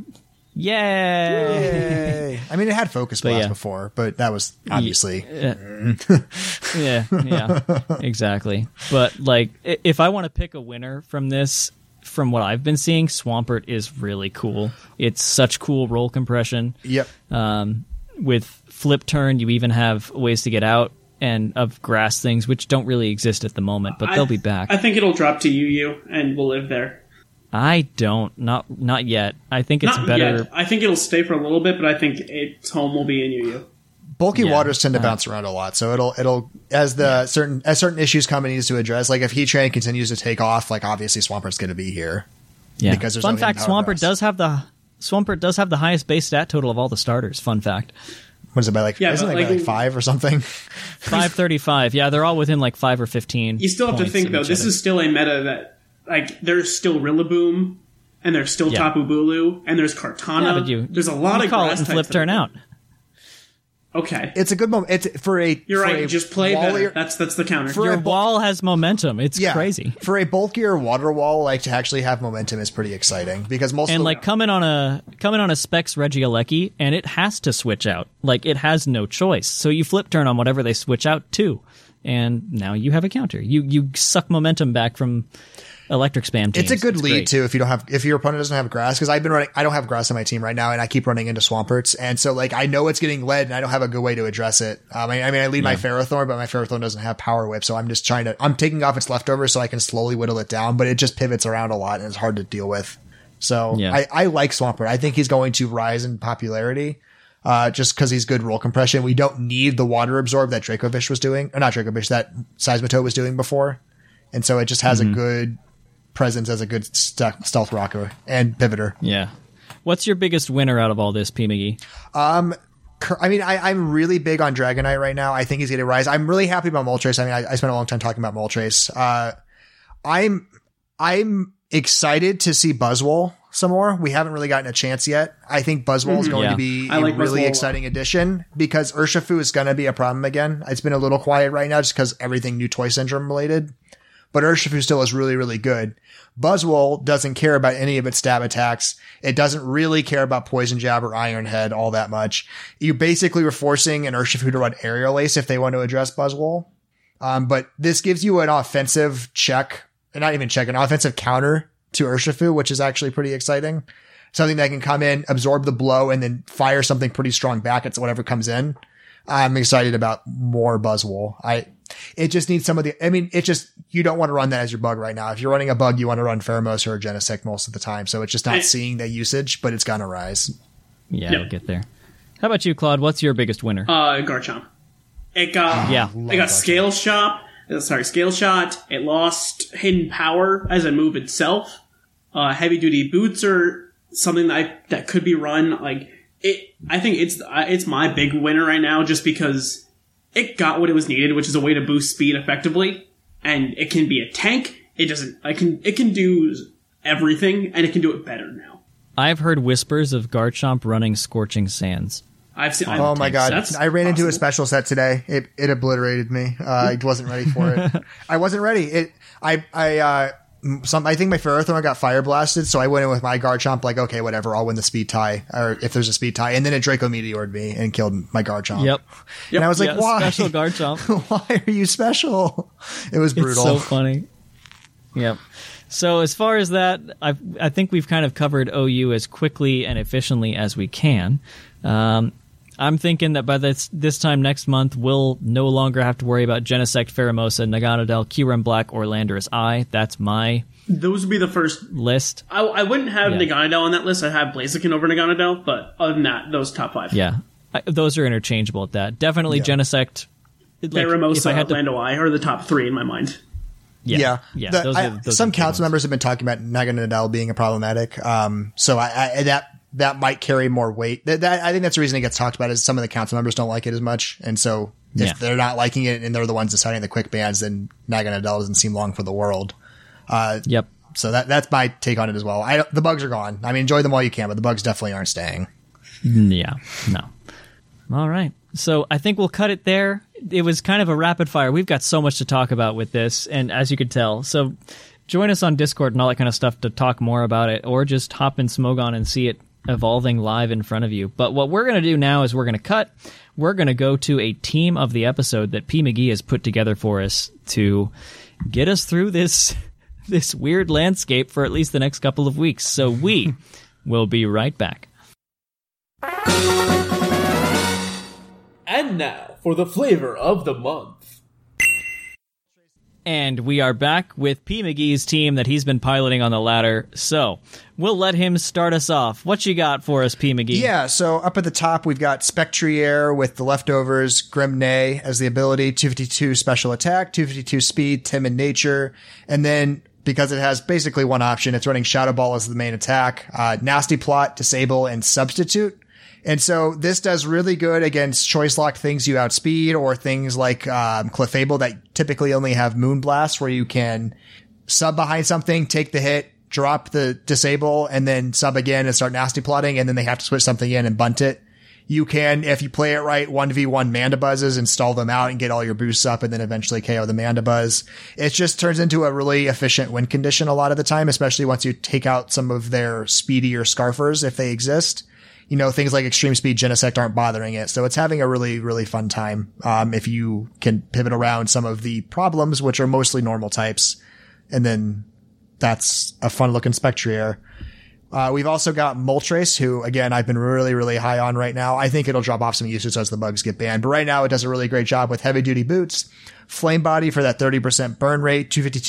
Yay! I mean, it had Focus Blast before, but that was obviously... Yeah, exactly. But, like, if I want to pick a winner from this... From what I've been seeing, Swampert is really cool. It's such cool roll compression. Yep. With Flip Turn, you even have ways to get out and of grass things, which don't really exist at the moment, but they'll be back. I think it'll drop to UU, and we'll live there. I don't. Not yet. I think it's Not better. Yet. I think it'll stay for a little bit, but I think its home will be in UU. Bulky waters tend to bounce around a lot, so it'll as certain issues come and needs to address. Like if Heatran continues to take off, like obviously Swampert's going to be here. Yeah. Because there's Fun no fact: hidden power Swampert does have the highest base stat total of all the starters. Fun fact. What is it by like? Yeah, isn't it by like 5 or something? 535. Yeah, they're all within like 5 or 15. You still have to think though. This is still a meta that like there's still Rillaboom, and there's still Tapu Bulu, and there's Kartana. Yeah, but there's a lot of call grass it and types flip that turn are- out. Okay, It's a good moment. It's for a. you're for right. a Just play wallier- better. That's the counter. For Your a wall has momentum. It's crazy. For a bulkier water wall, like to actually have momentum is pretty exciting because most And of the, like coming on a Specs Regieleki, and it has to switch out. Like it has no choice. So you flip turn on whatever they switch out to, and now you have a counter. You suck momentum back from electric spam teams. it's a good lead great. too if your opponent doesn't have grass, because I've been running. I don't have grass on my team right now, and I keep running into Swamperts, and so like I know it's getting led, and I don't have a good way to address it. I lead my Ferrothorn, but my Ferrothorn doesn't have Power Whip, so I'm just I'm taking off its leftovers so I can slowly whittle it down, but it just pivots around a lot and it's hard to deal with. So I like Swampert. I think he's going to rise in popularity. Just because he's good roll compression. We don't need the water absorb that Dracovish was doing, or not Dracovish, that Seismitoad was doing before. And so it just has a good presence as a good stealth rocker and pivoter. Yeah. What's your biggest winner out of all this, P. McGee? I'm really big on Dragonite right now. I think he's going to rise. I'm really happy about Moltres. I mean, I spent a long time talking about Moltres. I'm excited to see Buzzwole some more. We haven't really gotten a chance yet. I think Buzzwole is going to be a really exciting addition because Urshifu is going to be a problem again. It's been a little quiet right now just because everything new toy syndrome related. But Urshifu still is really, really good. Buzzwole doesn't care about any of its stab attacks. It doesn't really care about Poison Jab or Iron Head all that much. You basically were forcing an Urshifu to run Aerial Ace if they want to address Buzzwole. But this gives you an offensive an offensive counter to Urshifu, which is actually pretty exciting. Something that can come in, absorb the blow, and then fire something pretty strong back at whatever comes in. I'm excited about more Buzzwole. It just needs you don't want to run that as your bug right now. If you're running a bug, you want to run Pheromos or Genesect most of the time. So it's just not seeing the usage, but it's going to rise. Yeah, it'll get there. How about you, Claude? What's your biggest winner? Garchomp. It got Scale Shot. It lost Hidden Power as a move itself. Heavy duty boots are something that could be run. Like I think it's my big winner right now, just because it got what it was needed, which is a way to boost speed effectively, and it can be a tank. It can do everything, and it can do it better now. I've heard whispers of Garchomp running Scorching Sands. Oh my god! I ran into a special set today. It obliterated me. I wasn't ready for it. I wasn't ready. I think my Ferrothorn got fire blasted, so I went in with my Garchomp like, okay, whatever, I'll win the speed tie, or if there's a speed tie, and then it Draco Meteored me and killed my Garchomp. Yep. And I was like, why? Special Garchomp. Why are you special? It was brutal. It's so funny. Yep. So as far as that, I think we've kind of covered OU as quickly and efficiently as we can. I'm thinking that by this time next month, we'll no longer have to worry about Genesect, Pheromosa, Naganadel, Kyurem Black, or Landorus Eye. That's my Those would be the first list. I wouldn't have Naganadel on that list. I'd have Blaziken over Naganadel, but other than that, those top 5. Yeah. Those are interchangeable at that. Definitely Genesect. Pheromosa, Lando Eye are the top 3 in my mind. Yeah. Some council members have been talking about Naganadel being a problematic. So that might carry more weight. I think that's the reason it gets talked about, is some of the council members don't like it as much. And so if they're not liking it and they're the ones deciding the quick bans, then Naganadel doesn't seem long for the world. Yep. So that's my take on it as well. The bugs are gone. I mean, enjoy them while you can, but the bugs definitely aren't staying. Yeah. No. All right. So I think we'll cut it there. It was kind of a rapid fire. We've got so much to talk about with this, and as you could tell. So join us on Discord and all that kind of stuff to talk more about it, or just hop in Smogon and see it evolving live in front of you. But what we're going to do now is we're going to cut. We're going to go to a team of the episode that P. McGee has put together for us to get us through this weird landscape for at least the next couple of weeks. So we will be right back. And now for the flavor of the month. And we are back with P. McGee's team that he's been piloting on the ladder. So we'll let him start us off. What you got for us, P. McGee? Yeah, so up at the top, we've got Spectrier with the leftovers, Grimnay as the ability, 252 special attack, 252 speed, timid nature. And then because it has basically one option, it's running Shadow Ball as the main attack, Nasty Plot, Disable, and Substitute. And so this does really good against choice lock things you outspeed, or things like Clefable that typically only have Moonblast, where you can sub behind something, take the hit, drop the disable, and then sub again and start nasty plotting, and then they have to switch something in and bunt it. You can, if you play it right, 1v1 Mandabuzzes and stall them out and get all your boosts up, and then eventually KO the Mandabuzz. It just turns into a really efficient win condition a lot of the time, especially once you take out some of their speedier Scarfers if they exist. You know, things like Extreme Speed Genesect aren't bothering it. So it's having a really, really fun time. If you can pivot around some of the problems, which are mostly normal types. And then that's a fun looking Spectrier. We've also got Moltres, who again, I've been really, really high on right now. I think it'll drop off some usage as the bugs get banned, but right now it does a really great job with heavy duty boots, Flame Body for that 30% burn rate,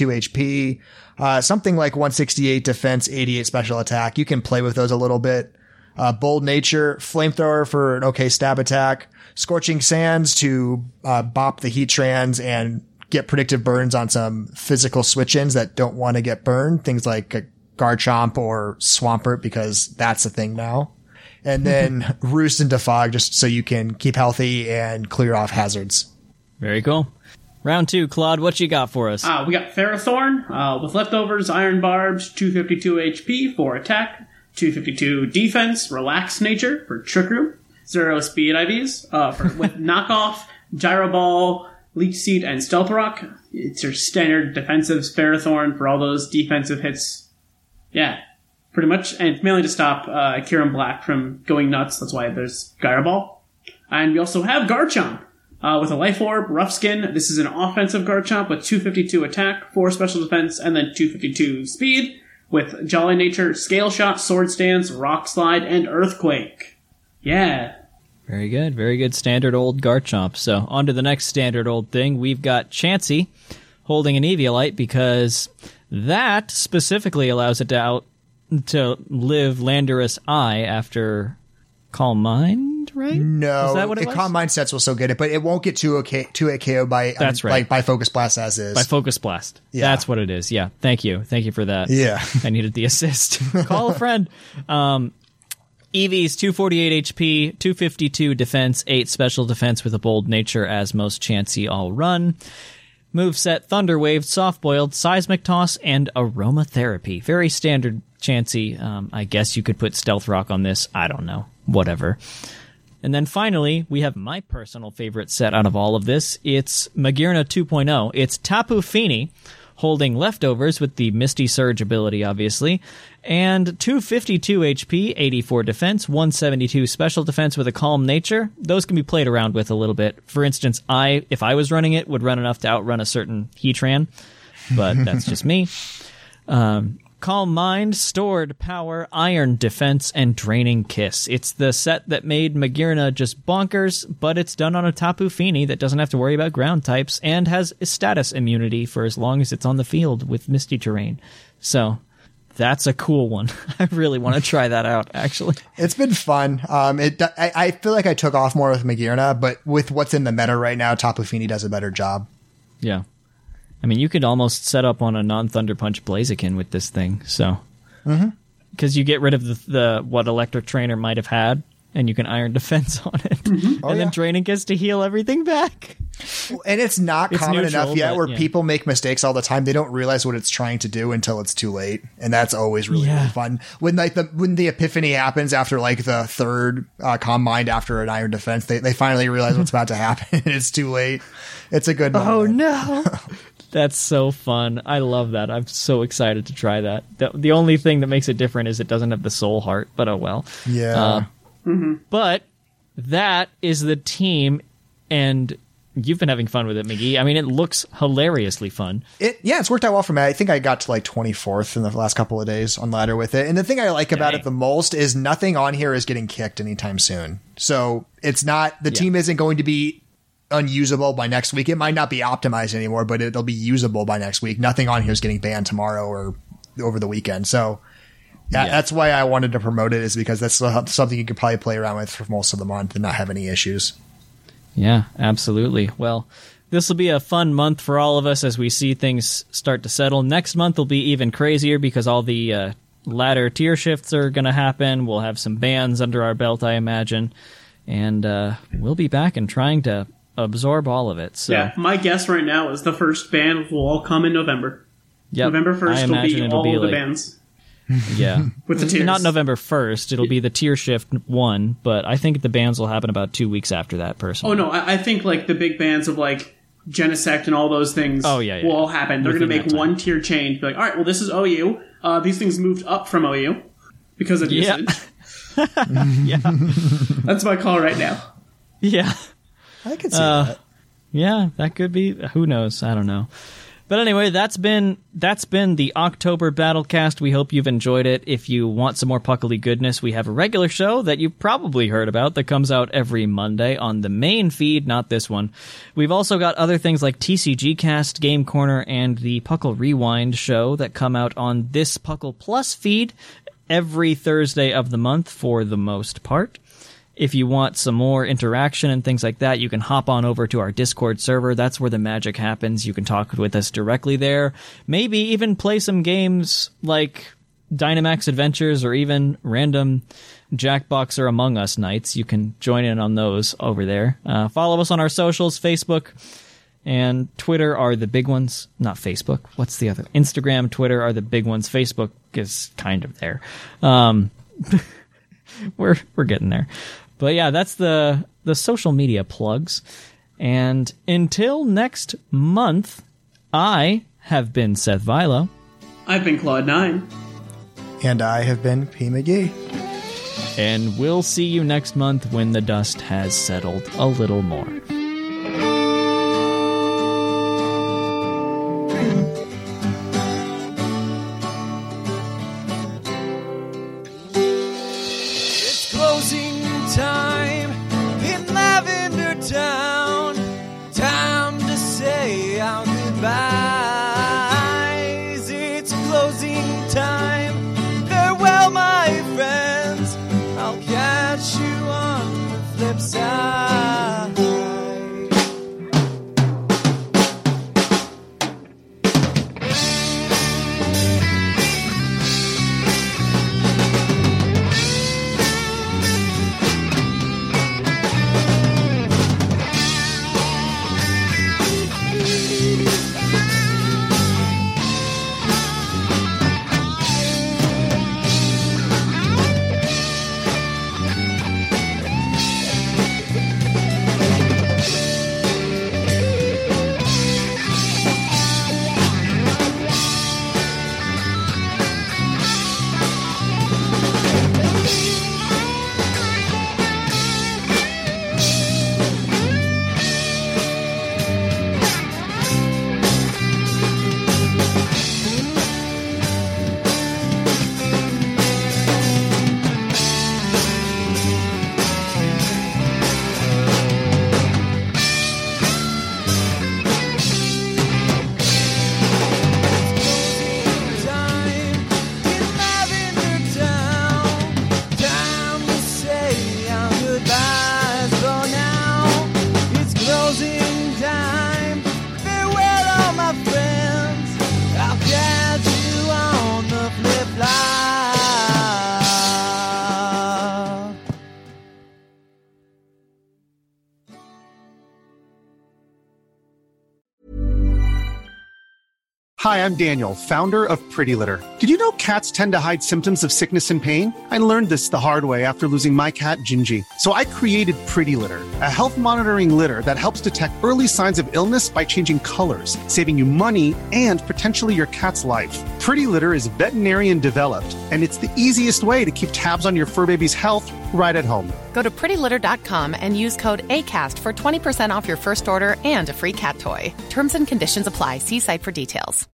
252 HP, something like 168 defense, 88 special attack. You can play with those a little bit. Bold Nature, Flamethrower for an okay stab attack, Scorching Sands to bop the Heatrans and get predictive burns on some physical switch-ins that don't want to get burned, things like Garchomp or Swampert, because that's a thing now. And then Roost and Defog, just so you can keep healthy and clear off hazards. Very cool. Round 2, Claude, what you got for us? We got Ferrothorn with leftovers, Iron Barbs, 252 HP for attack, 252 defense, Relaxed Nature for Trick Room, 0 speed IVs with Knockoff, Gyro Ball, Leech Seed, and Stealth Rock. It's your standard defensive Ferrothorn for all those defensive hits. Yeah, pretty much. And it's mainly to stop Kyurem Black from going nuts. That's why there's Gyro Ball. And we also have Garchomp with a Life Orb, Rough Skin. This is an offensive Garchomp with 252 attack, 4 special defense, and then 252 speed, with Jolly Nature, Scale Shot, Sword Stance, Rock Slide, and Earthquake. Yeah. Very good. Very good standard old Garchomp. So on to the next standard old thing. We've got Chansey holding an Eviolite, because that specifically allows it to live Landorus Eye after Calm Mind, right? No, is that what it was? Calm Mind sets will still get it, but it won't get 2 KO by That's right. by Focus Blast as is. By Focus Blast. Yeah. That's what it is. Yeah. Thank you for that. Yeah. I needed the assist. Call a friend. Eevee's 248 HP, 252 defense, 8 special defense with a bold nature as most Chansey all run. Moveset Thunder Wave, Soft Boiled, Seismic Toss, and Aromatherapy. Very standard Chansey. I guess you could put Stealth Rock on this. I don't know. Whatever. And then finally, we have my personal favorite set out of all of this. It's Magearna 2.0. It's Tapu Fini, holding Leftovers with the Misty Surge ability, obviously, and 252 HP, 84 defense, 172 special defense with a Calm Nature. Those can be played around with a little bit. For instance, if I was running it, would run enough to outrun a certain Heatran, but that's just me. Calm Mind, Stored Power, Iron Defense, and Draining Kiss. It's the set that made Magearna just bonkers, but it's done on a Tapu Fini that doesn't have to worry about ground types and has status immunity for as long as it's on the field with Misty Terrain. So that's a cool one. I really want to try that out, actually. It's been fun. I feel like I took off more with Magearna, but with what's in the meta right now, Tapu Fini does a better job. Yeah. I mean, you could almost set up on a non-Thunder Punch Blaziken with this thing, so. Because you get rid of the what Electric Trainer might have had, and you can Iron Defense on it. Then Draining Kiss to heal everything back. And it's not common neutral, enough yet where yeah. people make mistakes all the time. They don't realize what it's trying to do until it's too late. And that's always really fun. When the epiphany happens after like the third Calm Mind after an Iron Defense, they finally realize what's about to happen. And it's too late. It's a good moment. Oh no. That's so fun. I love that. I'm so excited to try that. The only thing that makes it different is it doesn't have the Soul Heart, but oh well. Yeah. But that is the team, and you've been having fun with it, McGee. I mean, it looks hilariously fun. It's worked out well for me. I think I got to like 24th in the last couple of days on ladder with it. And the thing I like about it the most is nothing on here is getting kicked anytime soon. So it's not, the team isn't going to be unusable by next week. It might not be optimized anymore, but it'll be usable by next week. Nothing on here is getting banned tomorrow or over the weekend. So that's why I wanted to promote it, is because that's something you could probably play around with for most of the month and not have any issues. Yeah, absolutely. Well, this will be a fun month for all of us as we see things start to settle. Next month will be even crazier because all the ladder tier shifts are going to happen. We'll have some bans under our belt, I imagine. And we'll be back and trying to absorb all of it. So. Yeah, my guess right now is the first ban will all come in November. Yep. November 1st will be all of the bans. Yeah. With the tiers. Not November 1st. It'll be the tier shift 1, but I think the bans will happen about 2 weeks after that, personally. Oh, no, I think like the big bans of like Genesect and all those things will all happen. They're going to make one tier change. Be like, all right, well, this is OU. These things moved up from OU because of usage. Yeah. That's my call right now. Yeah. I could see that. Yeah, that could be. Who knows? I don't know. But anyway, that's been the October Battlecast. We hope you've enjoyed it. If you want some more Puckly goodness, we have a regular show that you've probably heard about that comes out every Monday on the main feed, not this one. We've also got other things like TCG Cast, Game Corner, and the Puckle Rewind show that come out on this Puckle Plus feed every Thursday of the month for the most part. If you want some more interaction and things like that, you can hop on over to our Discord server. That's where the magic happens. You can talk with us directly there. Maybe even play some games like Dynamax Adventures or even random Jackbox or Among Us nights. You can join in on those over there. Follow us on our socials. Facebook and Twitter are the big ones. Not Facebook. What's the other? Instagram, Twitter are the big ones. Facebook is kind of there. We're getting there. But yeah, that's the social media plugs. And until next month, I have been Seth Vilo. I've been Claude9. And I have been P. McGee. And we'll see you next month when the dust has settled a little more. Time in Lavender Town. Time to say our goodbyes. It's closing time. Farewell, my friends. I'll catch you on the flip side. Hi, I'm Daniel, founder of Pretty Litter. Did you know cats tend to hide symptoms of sickness and pain? I learned this the hard way after losing my cat, Gingy. So I created Pretty Litter, a health monitoring litter that helps detect early signs of illness by changing colors, saving you money and potentially your cat's life. Pretty Litter is veterinarian developed, and it's the easiest way to keep tabs on your fur baby's health right at home. Go to prettylitter.com and use code ACAST for 20% off your first order and a free cat toy. Terms and conditions apply. See site for details.